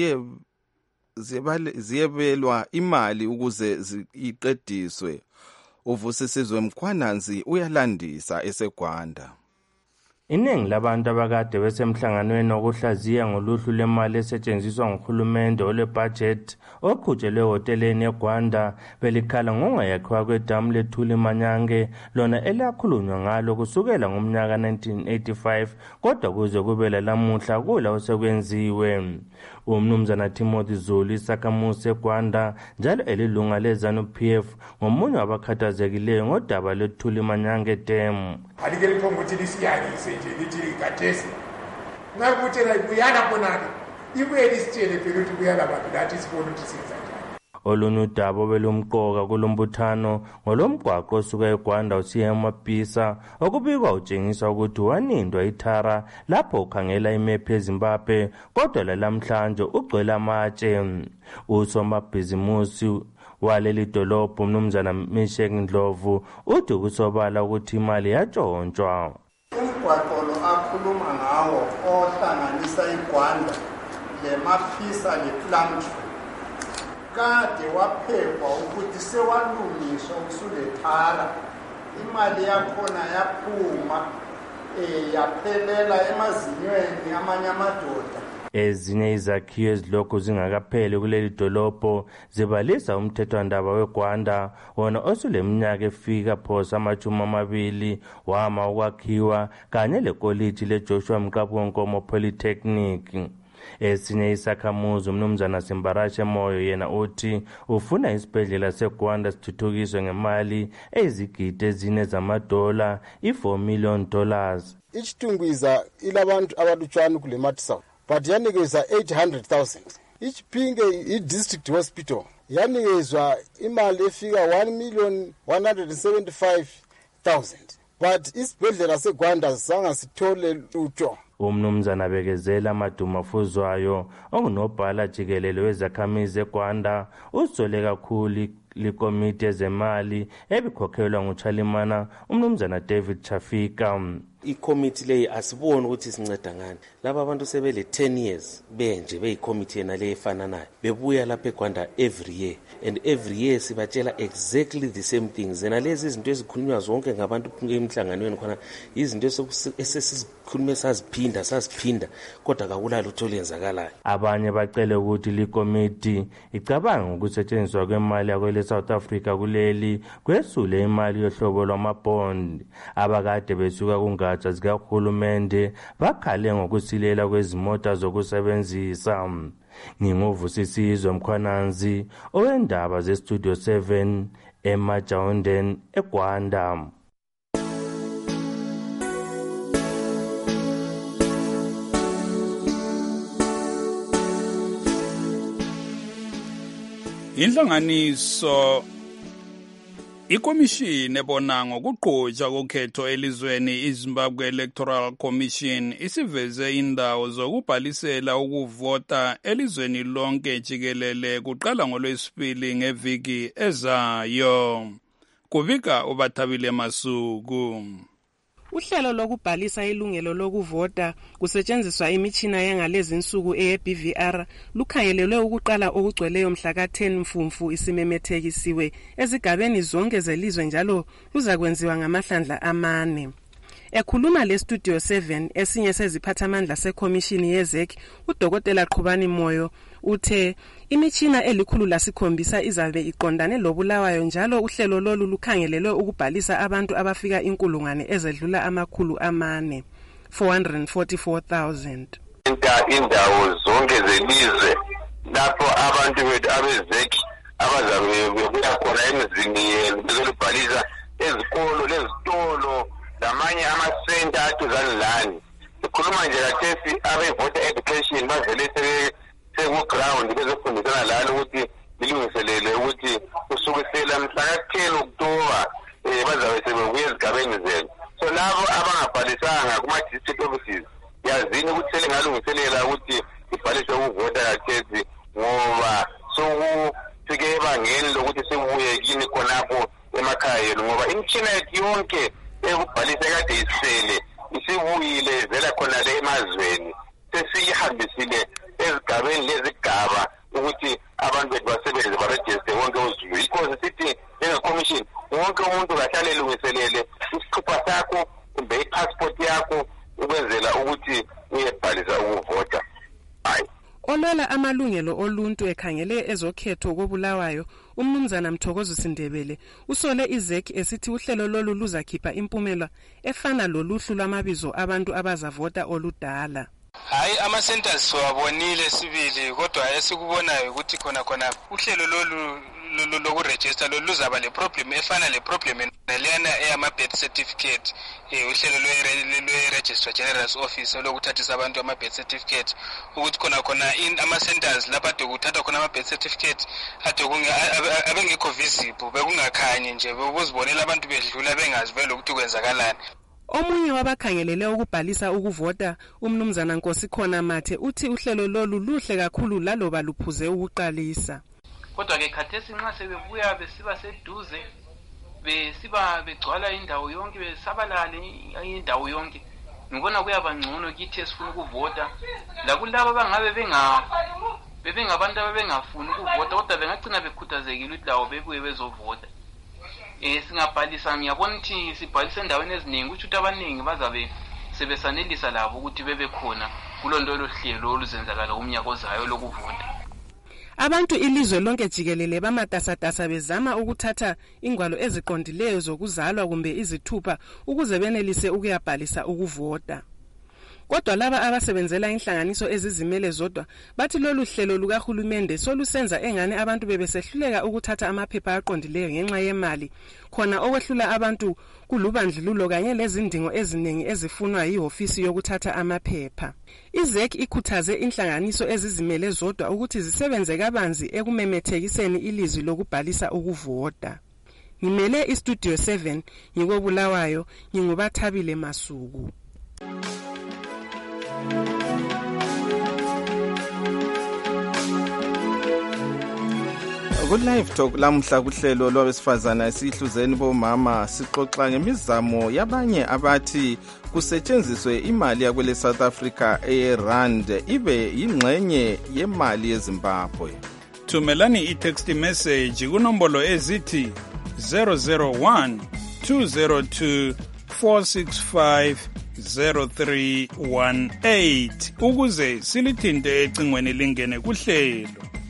ziyebelwa imali ukuze iqediswe. Uvusisizwe Mkhwananzi uyalandisa eseGwanda. Iningi labantu abakade besemhlanganweni wokuhlaziya ngoluhlu lemali esetshenziswa nguhulumende olebudget oqhutshelwe hoteleni eGwanda belikhala ngongayakhiwa kwedamu leThuli Manyange lona elakhulunywa ngalo kusukela ngomnyaka 1985 kodwa kuze kube lamuhla kula osekwenziwe. Umnumzana Timothy Zulu isakhamuzi eGwanda njalo elilunga leZANU-PF ngomunye wabakhathazekileyo ngodaba leThuli Manyange Dam. Alikeliphomuthi lisiyangise nje lithi kathesi ngakutshela kuyana bonake ibuye lisitshele phela ukuthi kuyala bantu lathi sibone ukuthi senza njani. Olunye udaba belumqoka kulombuthano ngolomgwaqo osuka eGwanda usiya eMapisa okubikwa utshengisa ukuthi wanindwa ithara lapho ukhangela imephu eZimbabwe kodwa lalamhlanje ugcwele amatshe. Usomabhizimusi waleli dolobho umnumzana Mishek Ndlovu uthi kusobala ukuthi imali yatshontshwa. Umgwaqo lo akhuluma ngawo ohlanganisa iGwanda leMapisa lePlumtree kade waphekwa ukuthi sewalungiswa usulethara, imali yakhona yaphuma yaphelela emazinyweni amanye amadoda. Ezinye izakhiwo ezilokhu zingakapheli kuleli dolobho zibalisa umthethwandaba weGwanda wona osuleminyaka efika phosa 20 wama ukwakhiwa kanye lekoliji leJoshua Mqabu Nkomo Polytechnic. Esinye isakhamuzi umnumzana Simbarashe Moyo yena uthi ufuna isibhedlela seGwanda sithuthukiswe ngemali ezigidi ezine zamadola $4 million. Ichitungwiza ilabantu abalutshwana kule Matisa but yanikeza 800,000. Ichipinge i-district hospital yanikezwa imali efika 1,175,000 but isibhedlela seGwanda sangasithole lutho. Umnumzana Bekezela Madumafuzwayo ongunobhala jikelele wezakhamizi eGwanda uzole kakhulu likomiti ezemali ebikhokhelwa nguChalimana umnumzana David Chafika. Ikomiti leyi asiboni ukuthi sinceda ngani. Laba abantu sebele 10 years benje beyikomiti yena le efananayo. Bebuya lapha eGwanda every year and every year sibatshela exactly the same things. Zena lezi izinto ezikhulunywa zonke ngabantu emhlanganweni khona izinto esesikhulume saziphinda kodwa kakulalo utho lenzakalayo. Abanye bacele ukuthi likomiti icabanga ukusetshenziswa kwemali yakwele South Africa kuleli kwesule imali yohlobo lwamabond abakade besuka kungatsha zikahulumende bakhale ngokusilela kwezimota zokusebenzisa. Nginguvusisizwe Mkhwananzi owendaba zeStudio 7 eMajaunden eGwanda. Inhlanganiso ikomishini ebona ngokuqhutshwa kokhetho elizweni iZimbabwe Electoral Commission isiveze indawo zokubhalisela ukuvota elizweni lonke jikelele kuqala ngoLwesibili ngeviki ezayo. Kubika uBathabile Masuku. Uhlelo lokubhalisa ilungelo lokuvota kusetshenziswa imitshina yangalezi insuku eBVR lukhangelelwe ukuqala okugcweleyo mhla ka10 Mfumfu isimemethekisiwe ezigabeni zonke zelizwe njalo luzakwenziwa ngamahlandla amane. Ekhuluma leStudio 7 esinye seziphathamandla sekomishini yeZEC uDokotela Qhubani Moyo uthe imitshina elikhulu lasikhombisa izabe iqondane lobulawayo njalo uhlelo lolu lukhangelelwe ukubhalisa abantu abafika inkulungwane ezedlula amakhulu amane 444,000. Indawo zonke zelizwe lapho abantu bethu abeZEC abazabe bebuya khona emizini yenu bezolibhalisa ezikolo lezitolo lamanye amasenta atuzani lani. Sikhuluma nje kathesi abe-voter education bavele seku-ground bezofundisana lalo ukuthi bilungiselele ukuthi kusukisela mhla ka-10 Oktoba bazabe sebebuya ezigabeni zenu. So labo abangabhalisanga kuma-district offices yazini ukuthi selingalungiselela ukuthi ibhalise ukuvota kathesi ngoba sokufike ebangeni lokuthi sibuye kini khonapho emakhaya yenu ngoba imitshina yethu yonke ekubhalisa kade isele isibuyile vela khona le emazweni sesiyihambisile ezigabeni lezigaba ukuthi abantu bethu basebenze barejiste wonke uzulu. Because sithi njengekomishini wonke umuntu kahlale elungiselele isithupha sakho kumbe ipassport yakho ukwenzela ukuthi uyebhalisa ukuvota. Hayi olwela amalungelo oluntu ekhangele ezokhetho kobulawayo umnumzana Mthokozo Sindebele usole iZEC esithi uhlelo lolu luzakhipha impumela efana loluhlu lwamabizo abantu abazavota oludala. Hayi ama-centers siwabonile sibili kodwa esikubonayo ukuthi khona uhlelo lolu lokurejista lolu luzaba le-problem efana le-problem naleyana eyama-birth certificate uhlelo lwe-registrar general's office lokuthathisa abantu ama-birth certificate ukuthi khona ama-centers lapho ade kuthatha khona ama-birth certificate ade abengekho visible bekungakhanyi nje bekuzibonela abantu bedlula bengazi vele ukuthi kwenzakalani. Omunye wabakhangelele ukubhalisa ukuvota umnumzana Nkosikhona Mathe uthi uhlelo lolu luhle kakhulu laloba luphuze ukuqalisa. Kodwa ke khathesi nxa sebebuya besiba seduze besiba begcwala indawo yonke besabalale indawo yonke ngibona kuyabangcono kithi esifuna ukuvota la kulabo bangabe bebengabantu abengafuni ukuvota kodwa bengagcina bekhuthazekile ukuthi lawo bebuye bezovota. Singabhalisa ngiyabona ukuthi sibhalise endaweni eziningi ukuthi abaningi bazabe sebesanelisa labo ukuthi bebe khona kulondolo hlelo oluzenzakala umnyaka ozayo lokuvota. Abantu ilizwe lonke jikelele bamatasatasa bezama ukuthatha ingwalo eziqondileyo zokuzalwa kumbe izithupha ukuze benelise ukuyabhalisa ukuvota. Kodwa laba abasebenzela inhlanganiso ezizimele zodwa bathi lolu hlelo lukahulumende solusenza engane abantu bebesehluleka ukuthatha amaphepha aqondileyo ngenxa yemali, khona okwehlula abantu kulubandlululo kanye lezindingo eziningi ezifunwa yihofisi yokuthatha amaphepha. IZEC ikhuthaze inhlanganiso ezizimele zodwa ukuthi zisebenze kabanzi ekumemethekiseni ilizwi lokubhalisa ukuvota. Ngimele iStudio 7 ngikobulawayo, ngingubathabile Masuku. Ku-Live Talk lamhla kuhlelo lwabesifazana esihluzeni bomama sixoxa ngemizamo yabanye abathi kusetshenziswe imali yakwele South Africa eRand ibe yingxenye yemali yeZimbabwe. Thumelani i-text message kunombolo ezithi 001 202 465 0318 ukuze silithinte ecingweni lingene kuhlelo.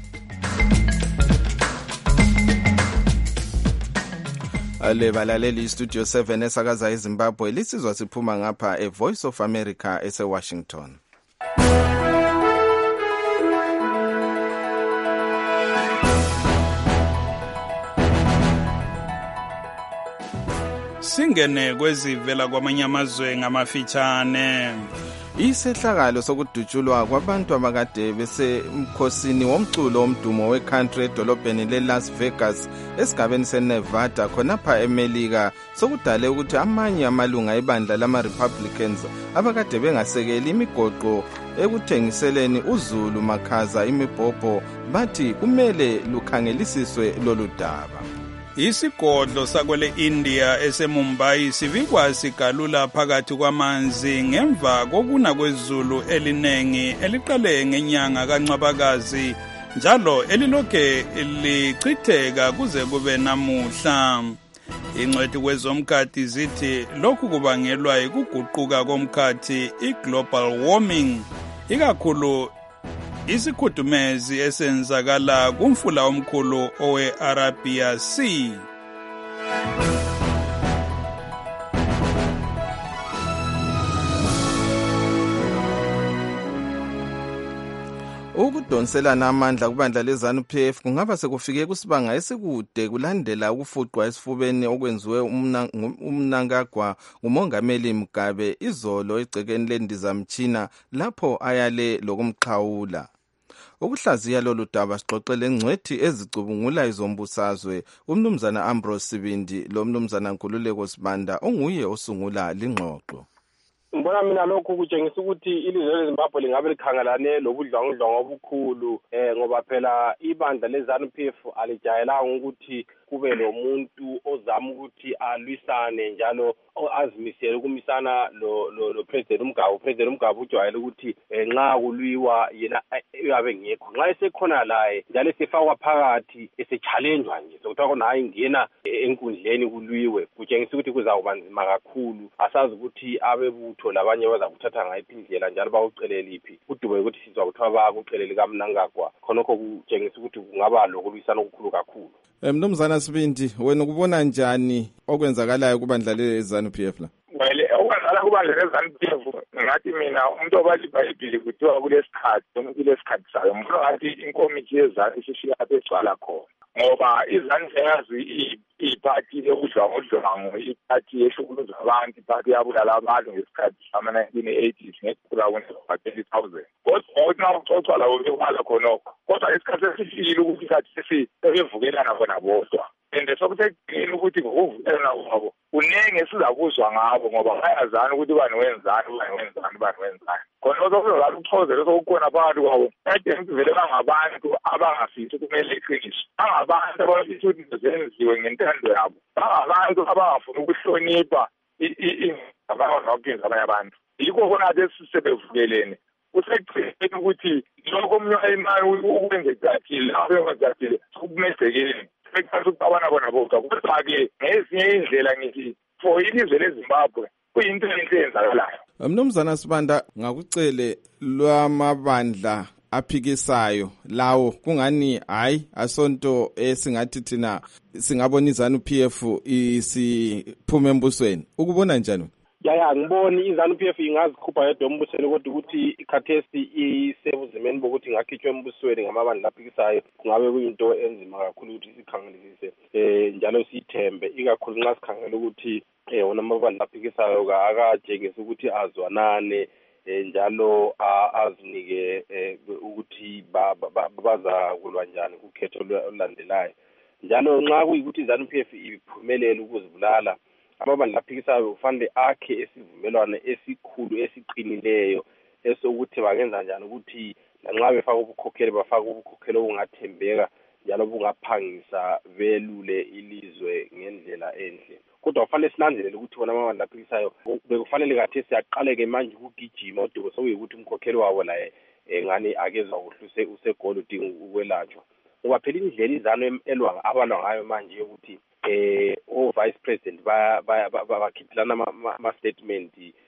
Ale balaleli iStudio 7 esakaza eZimbabwe lisizwa siphuma ngapha eVoice of America eseWashington. Singene kwezivela kwamanye amazwe ngamafitshane. Isehlakalo sokudutshulwa kwabantu abakade besemkhosini womculo omdumo weCountry edolobheni leLas Vegas esigabeni seNevada khonapha eMelika sokudale ukuthi amanye amalunga ebandla lama-Republicans abakade bengasekeli imigoqo ekuthengiseleni uZulu makhaza imibhobho bathi kumele lukhangelisiswe lolu daba. Isigodlo sakwele India eseMumbai sivikwa sigalula phakathi kwamanzi ngemva kokuna kwezulu elinengi eliqale ngenyanga kaNcwabakazi njalo elilokhe lichitheka kuze kube namuhla. Ingcwethi kwezomkhathi zithi lokhu kubangelwa ukuguquka komkhathi iglobal warming ikakhulu isikhudumezi esenzakala kumfula omkhulu owe-Arabia Sea. Ukudonselana amandla kubandla leZANU-PF kungaba sekufike kusibanga esikude kulandela ukufuqwa esifubeni okwenziwe uMnangagwa nguMongameli Mugabe izolo egcekeni lendizamtshina lapho ayale lokumxhawula. Ukuhlaziya lolu daba sixoxele ngcwethi ezicubungula izombusazwe uMnumzana Ambrose Sibindi lo Mnumzana Nkululeko Sibanda onguye osungula lingxoxo. Ngibona mina lokhu kutshengisa ukuthi ilizwe leZimbabwe lingabe likhangelane lobudlwangudlwangu obukhulu ngoba phela ibandla leZANU-PF alijayelanga ukuthi kube lo muntu ozama ukuthi alwisane njalo azimisele ukumisana lo President Mugabe. President Mugabe ujwayele ukuthi nxa kulwiwa yena uyabe ngekho. Nxa esekhona laye njalo esefakwa phakathi esechallengewa nje sokuthiwa khona hayi ngena enkundleni kulwiwe kutshengisa ukuthi kuzakuba nzima kakhulu. Asazi ukuthi abebutho labanye bazakuthatha ngayiphi indlela njalo bawucelele iphi. Kudube ukuthi sizwa kuthiwa bakucelele kaMnangagwa khonokho kutshengisa ukuthi kungaba lokulwisana okukhulu kakhulu. Mnumzana Sibindi, wena ukubona njani okwenzakalayo kubandla leZANU-PF la? Okwenzakala kubandla leZANU-PF ngathi mina umuntu obaliBhayibhili kuthiwa kulesikhathi kulesikhathi sayo. Mbona ngathi inkomithi yeZANU isifika lapho egcwala khona. Ngoba iZANU yazi iphathi lokudlwangudlwangu, iphathi yehlukuluza abantu, iphathi yabulala abantu ngesikhathi sama-1980s ngekukula kwezi-30,000. Kodwa ucocwa lawo bekwala khonokho. Kodwa isikhathi esifikile ukuthi kathi sebevukelana bona bodwa. And sokusekugcina ukuthi ngokuvukelana kwabo kuningi esizakuzwa ngabo ngoba bayazana ukuthi bani wenzani. Khona sokuzokala ukuchozela sokukhona phakathi kwabo kade ngivele bangabantu abangafisi kumele iqiniswe, bangabantu abafisa ukuthi zenziwe ngentando yabo, bangabantu abangafuni ukuhlonipha abanye abantu. Yikho khona kade sisebevukelene kusekugcineni ukuthi lokho umnyayimani ukwenzekile lapho kumezekeni sekuthatha ukubabana bona bodwa. Kodwa-ke ngezinye indlela ngithi for ilizwe leZimbabwe kuyinto enhle eyenzakalayo. Mnumzana Sibanda, ngakucele lwamabandla aphikisayo lawo kungani hayi asonto esingathi thina singabona iZANU-PF isiphume embusweni, ukubona njani? angiboni iZANU-PF ingazikhupha yedwa embusweni kodwa ukuthi ikhathesi isebuzimeni bokuthi ingakhitshwa embusweni ngamabandla aphikisayo kungabe kuyinto enzima kakhulu ukuthi sikhangelisise njalo siyithembe, ikakhulu nxa sikhangela ukuthi wona amabandla aphikisayo akatshengisa ukuthi azwanane njalo azinike ukuthi bazakulwa njani kukhetho olulandelayo. Njalo nxa kuyikuthi iZANU-PF iphumelele ukuzibulala, amabandla aphikisayo kufanele akhe esivumelwano esikhulu esiqinileyo esokuthi bangenza njani ukuthi lanxa befaka ubukhokheli bafaka ubukhokheli obungathembeka njalo bungaphangisa belule ilizwe ngendlela enhle. Kodwa kufanele sinanzelele ukuthi bona amabandla aphikisayo bekufanele khathesi siyaqaleke manje ukugijima odoko sokuyikuthi umkhokheli wabo laye ngani akezwa kuhle usegoli udinga ukwelatshwa. Ngoba phela indlela iZANU abalwa ngayo manje ukuthi o-vice president bakhiphelana ama-statement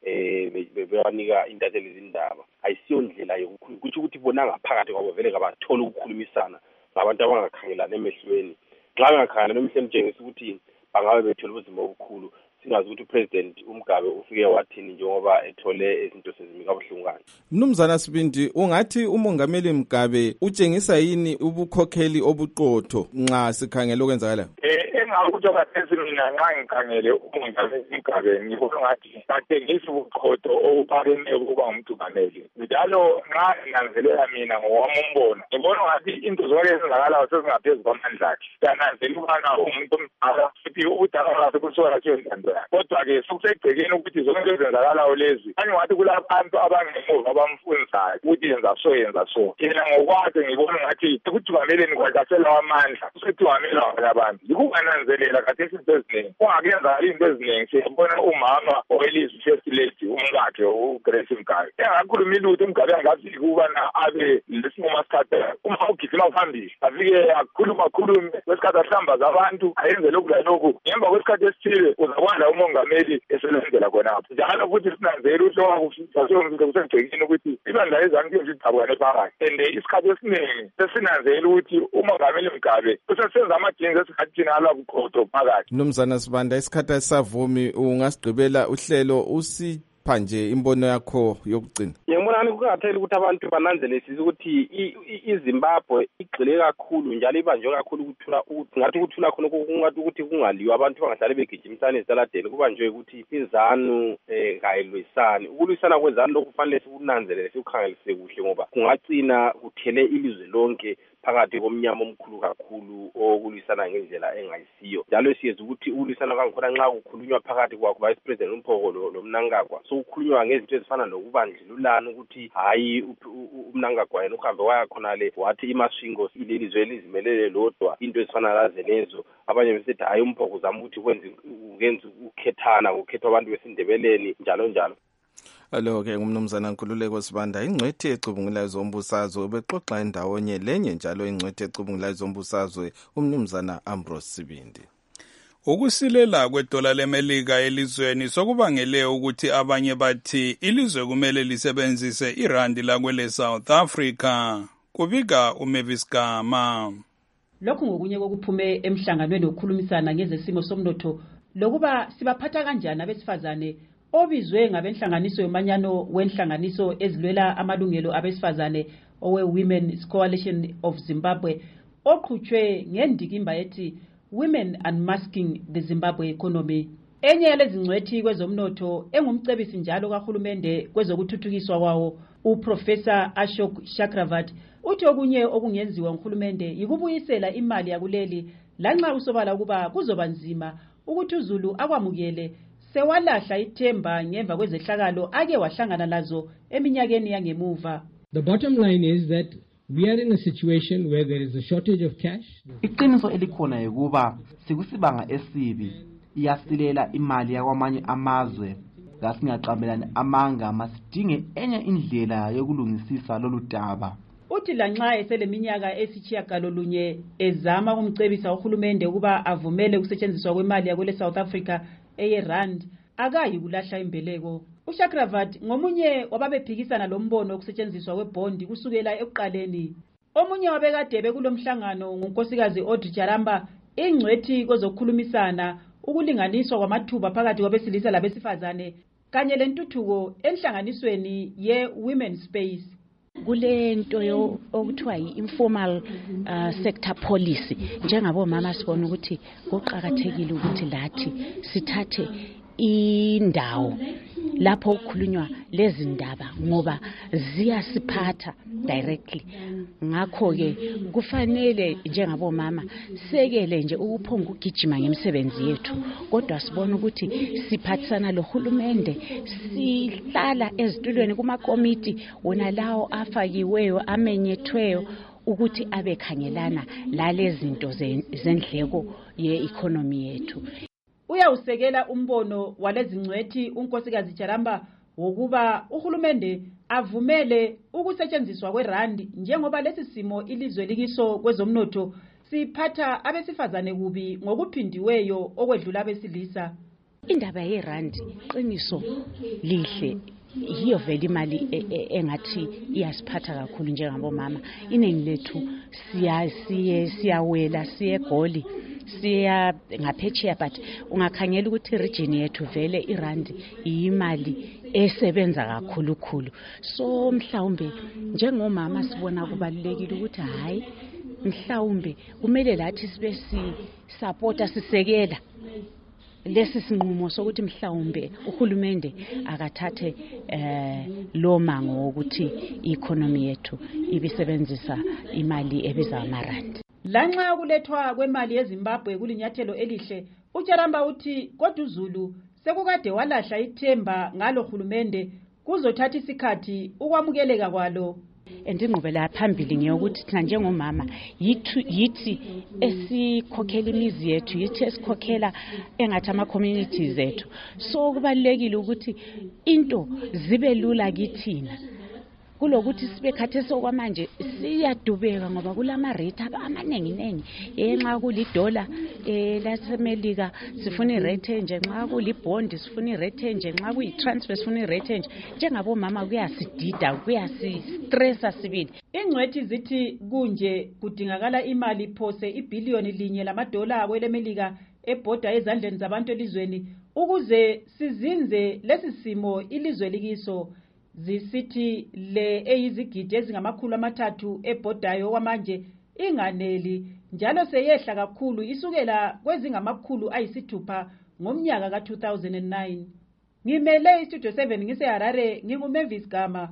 bewanika intatheli zindaba, ayisiyo ndlela yokukhuluma, kutsho ukuthi bona ngaphakathi kwabo vele kabathola ukukhulumisana ngabantu abangakhangelani emehlweni. Nxa bengakhangelani emehlweni tshengisa ukuthi bangabe bethola ubuzima obukhulu, singazi ukuthi upresident uMgabe ufike wathini njengoba ethole izinto sezimika kabuhlungana. Mnumzana Sibindi, ungathi umongameli Mgabe utshengisa yini ubukhokheli obuqotho nxa sikhangela okwenzakala? Engakuthi kathesi mina nxa ngikhangele umongameli Mgabe ngibona ngathi batshengisa ubuqotho obuphakeme ukuba ngumthungameli. Njalo nxa nginanzelela mina ngowami umbono, ngibona ngathi into zonke ezenzakalayo sezingaphezu kwamandla akhe. Siyananzelela ukubana umuntu omdala futhi ubudala bakhe kusuka entando yakhe. Kodwa-ke sokusegcekeni ukuthi zonke ezenzakalayo lezi kanye ngathi kulabantu abangemuva abamfundisayo ukuthi yenza so. Yena ngokwakhe ngibona ngathi ekuthungameleni kwakasela amandla usethiwamela abanye abantu. Yikungananzelela kathesi into eziningi kungakenza into eziningi. Siyabona umama owelizwe first lady umkakhe uGrace Mgabe engakhuluma ilutho uMgabe angafiki ukubana abe lesinqumo asikhathe uma ugijima phambili afike akhulume kwesikhathi ahlambaza abantu ayenze lokhu lalokhu ngemva kwesikhathi esithile uzakwadla umongameli eselenzela khonapho. Njalo futhi sinanzela ukuthi kusegcekeni ukuthi ibandla leZANU-PF lidabukane phakathi and isikhathi esiningi sesinanzela ukuthi umongameli Mgabe usesenza amajinsi esikhathini alabuqotho phakathi. Mnumzana Sibanda, isikhathi asavumi, ungasigqibela uhlelo usipha nje imbono yakho yokugcina. Ngibona kuqakathekile ukuthi abantu bananzelisise ukuthi iZimbabwe igxile kakhulu njalo ibanjwe kakhulu ukuthula ngathi ukuthula khona kungathi ukuthi kungaliwa abantu bangahlali begijimisana ezitaladeni kubanjwe ukuthi iZANU kayilwisani. Ukulwisana kweZANU lokhu kufanele sikunanzelele sikukhangelise kuhle ngoba kungagcina kuthele ilizwe lonke phakathi komnyama omkhulu kakhulu okulwisana ngendlela engayisiyo. Njalo siyeza ukuthi ukulwisana kwakhona nxa kukhulunywa phakathi kwakho vice president uMphoko lo Mnangagwa sokukhulunywa ngezinto ezifana nokubandlululana ukuthi hayi uMnangagwa yena uhambe waya khona le wathi imashingo ilelizwe elizimelele lodwa into ezifana laze lezo. Abanye besithi hayi uMphoko uzama ukuthi ukwenza ukukhethwa abantu besindebeleni njalo. Alo-ke ngumnumzana Nkululeko Sibanda, ingcwethi ecubungulayo zombusazwe bexoxa endawonye lenye njalo ingcwethi ecubungulayo zombusazwe umnumzana Ambrose Sibindi. Ukusilela kwedola leMelika elizweni sokubangele ukuthi abanye bathi ilizwe kumele lisebenzise irandi lakwele South Africa. Kubika uMavis Gama. Lokhu ngokunye kokuphume emhlanganweni wokukhulumisana ngezesimo somnotho lokuba sibaphatha kanjani abesifazane obizwe ngabenhlanganiso yomanyano wenhlanganiso ezilwela amalungelo abesifazane owe-Women's Coalition of Zimbabwe oqhutshwe ngendikimba ethi Women Unmasking the Zimbabwe Economy. Enye yalezi ngcwethi kwezomnotho engumcebisi njalo kahulumende kwezokuthuthukiswa kwawo uProfessor Ashok Chakravarty uthi okunye okungenziwa nguhulumende yikubuyisela imali yakuleli lanxa kusobala ukuba kuzoba nzima ukuthi uZulu akwamukele sewalahla ithemba ngemva kwezehlakalo ake wahlangana lazo eminyakeni yangemuva. The bottom line is that we are in a situation where there is a shortage of cash. Iqiniso elikhona ukuba sikusibanga esibi iyasilela imali yakwamanye amazwe ngasingaqambelani amanga masidinge enye indlela yokulungisisa lolu daba. Uthi lanxa eseleminyaka esitshiyagalolunye ezama ukumcebisa uhulumende ukuba avumele ukusetshenziswa kwemali yakwele South Africa eye-rand akayi kulahla imbeleko. uChakravarty ngomunye wababephikisana lombono wokusetshenziswa kwebhondi kusukela ekuqaleni. Omunye wabekade bekulomhlangano ngunkosikazi Audrey Jaramba ingcwethi kwezokukhulumisana ukulinganiswa kwamathuba phakathi kwabesilisa labesifazane kanye lentuthuko enhlanganisweni ye-Women's Space. Kulento okuthiwa yi-informal sector policy njengabomama sibona ukuthi kuqhakathekile ukuthi lathi sithathe indawo lapho ukukhulunywa lezi ndaba ngoba ziyasiphatha directly. Ngakho ke kufanele njengabomama sekele nje ukuphonga ukugijima ngemisebenzi yethu, kodwa sibona ukuthi siphathisana lohulumende, sihlala ezitulweni kumakomiti wona lawo afakiweyo amenyethweyo ukuthi abekhangelana lalezi zinto zendleko ye-economy yethu. Uyawusekela umbono walezi ngcwethi unkosikazi Jaramba wokuba uhulumende avumele ukusetshenziswa kwerandi njengoba lesi simo ilizwe likiso kwezomnotho siphatha abesifazane kubi ngokuphindiweyo okwedlula abesilisa. Indaba yerandi qiniso lihle, yiyo vele imali engathi iyasiphatha kakhulu njengabomama. Iningi lethu siyawela siye Goli siya ngaphetsheya, but ungakhangela ukuthi region yethu vele irandi imali esebenza kakhulu. So mhlawumbe njengomama sibona kubalulekile ukuthi hayi mhlawumbe kumele lathi sibe supporta sisekela lesi sinqumo sokuthi mhlawumbe uhulumende akathathe lo mango wokuthi i-economy yethu ibisebenzisa imali ebiza amarandi. Lanxa kulethwa kwemali yeZimbabwe kulinyathelo elihle, uJaramba uthi kodwa uZulu sekukade walahla ithemba ngalo hulumende kuzothatha isikhathi ukwamukeleka kwalo. Indingqubela phambili ngeyokuthi thina njengomama yithi esikhokhela imizi yethu, yithi esikhokhela engathi ama-communities ethu. So kubalulekile ukuthi into zibe lula kithina kulokuthi sibe khathesi okwamanje siyadubeka ngoba kulama rate amaningi nxa kulidola lasemelika sifuna irate enje, nxa kulibond sifuna irate enje, nxa kuyitransfer sifuna irate enje. Njengabomama kuyasidida, kuyasistressa sibili. Ingcwethi zithi kunje kudingakala imali phose ibhiliyoni $1 kwelemelika ebhoda ezandleni zabantu elizweni ukuze sizinze lesi simo ilizwe likiso. Zisithi le eyizigidi ezingama-300 ebhodayo kwamanje inganeli njalo seyehla kakhulu isukela kwezingama-600 ngomnyaka ka-2009. Ngimele iStudio 7 ngiseHarare, nginguMavis Gama.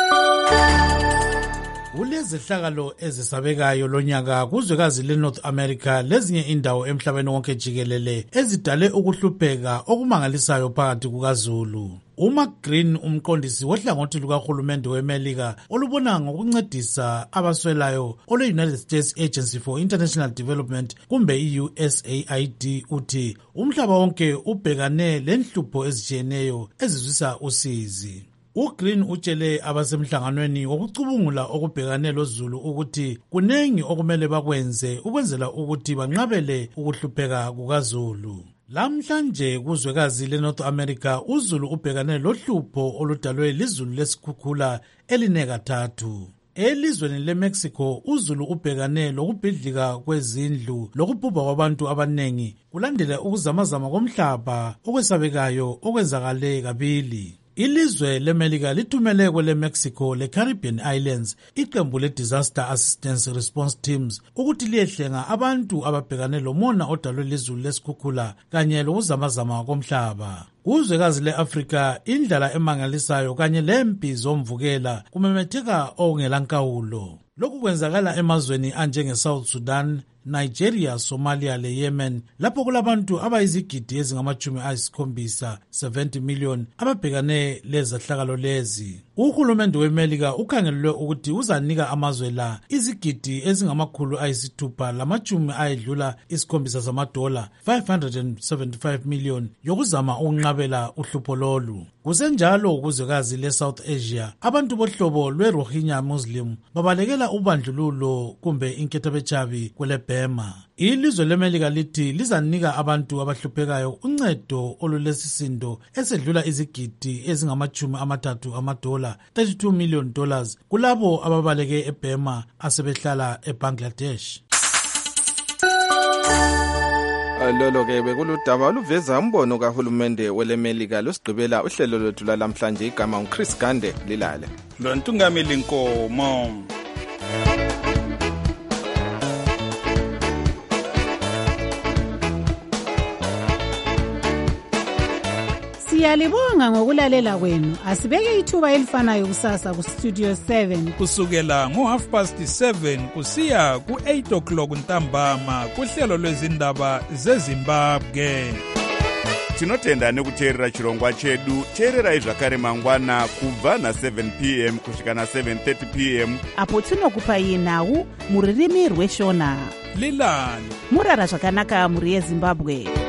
Kulezehlakalo ezisabekayo lonyaka kuzwekazi leNorth America lezinye indawo emhlabeni wonke jikelele ezidale ukuhlupheka okumangalisayo phakathi kukaZulu. uMark Green, umqondisi wohlangothi lukahulumende weMelika olubona ngokuncedisa abaswelayo ole-United States Agency for International Development kumbe i-USAID, uthi umhlaba wonke ubhekane lenhlupho ezitshiyeneyo ezizwisa usizi. uGreen utshele abasemhlanganweni wokucubungula okubhekane loZulu ukuthi kunengi okumele bakwenze ukwenzela ukuthi banqabele ukuhlupheka kukaZulu. Lamhlanje kuzwekazi leNorth America uZulu ubhekane lohlupho oludalwe lizulu lesikhukhula elinekathathu. Elizweni leMexico uZulu ubhekane lokubhidlika kwezindlu lokubhubha kwabantu abanengi kulandela ukuzamazama komhlaba okwesabekayo okwenzakale kabili. Ilizwe leMelika lithumele kwele Mexico le Caribbean Islands iqembu le Disaster Assistance Response Teams ukuthi liyehlenga abantu ababhekane lomona odalwe lizulu lesikhukhula kanye lokuzamazama komhlaba. Kuzwekazi le-Afrika indlala emangalisayo kanye lempi zomvukela kumemetheka okungelankawulo. Lokhu kwenzakala emazweni anjenge-South Sudan, Nigeria, Somalia le Yemen lapho kulabantu abayizigidi ezingama-70 70 million ababhekane lezahlakalo lezi. Uhulumende weMelika ukhangelelwe ukuthi uzanika amazwe la izigidi $575 $575 million yokuzama ukunqabela uhlupho lolu. Kusenjalo kuzwekazi le-South Asia abantu bohlobo lwe-Rohingya Muslim babalekela ubandlululo kumbe inkethabechabi kwele Burma. Ilizwe leMelika lithi lizanika abantu abahluphekayo uncedo olulesisindo esedlula izigidi ezingama-$30 $32 million kulabo ababaleke eBurma asebehlala eBangladesh. Lolo-ke bekuludaba oluveza umbono kahulumende welemelika losigqibela uhlelo lwethu lalamhlanje. Igama nguChris Gande, lilale. Lo Ntungamili Nkomo. Siyalibonga ngokulalela kwenu. Asibeke ithuba elifanayo kusasa ku Studio 7 kusukela ngo7:30 kusiya ku8 o'clock ntambama kuhlelo lwezindaba zeZimbabwe. Tinotenda nekuteerera chirongwa chedu. Teererai zvakare mangwana kubva na7 p.m. kusvika na7:30 p.m. apo tinokupai nhau muririmi rweshona. Lilani murara zvakanaka muri yeZimbabwe.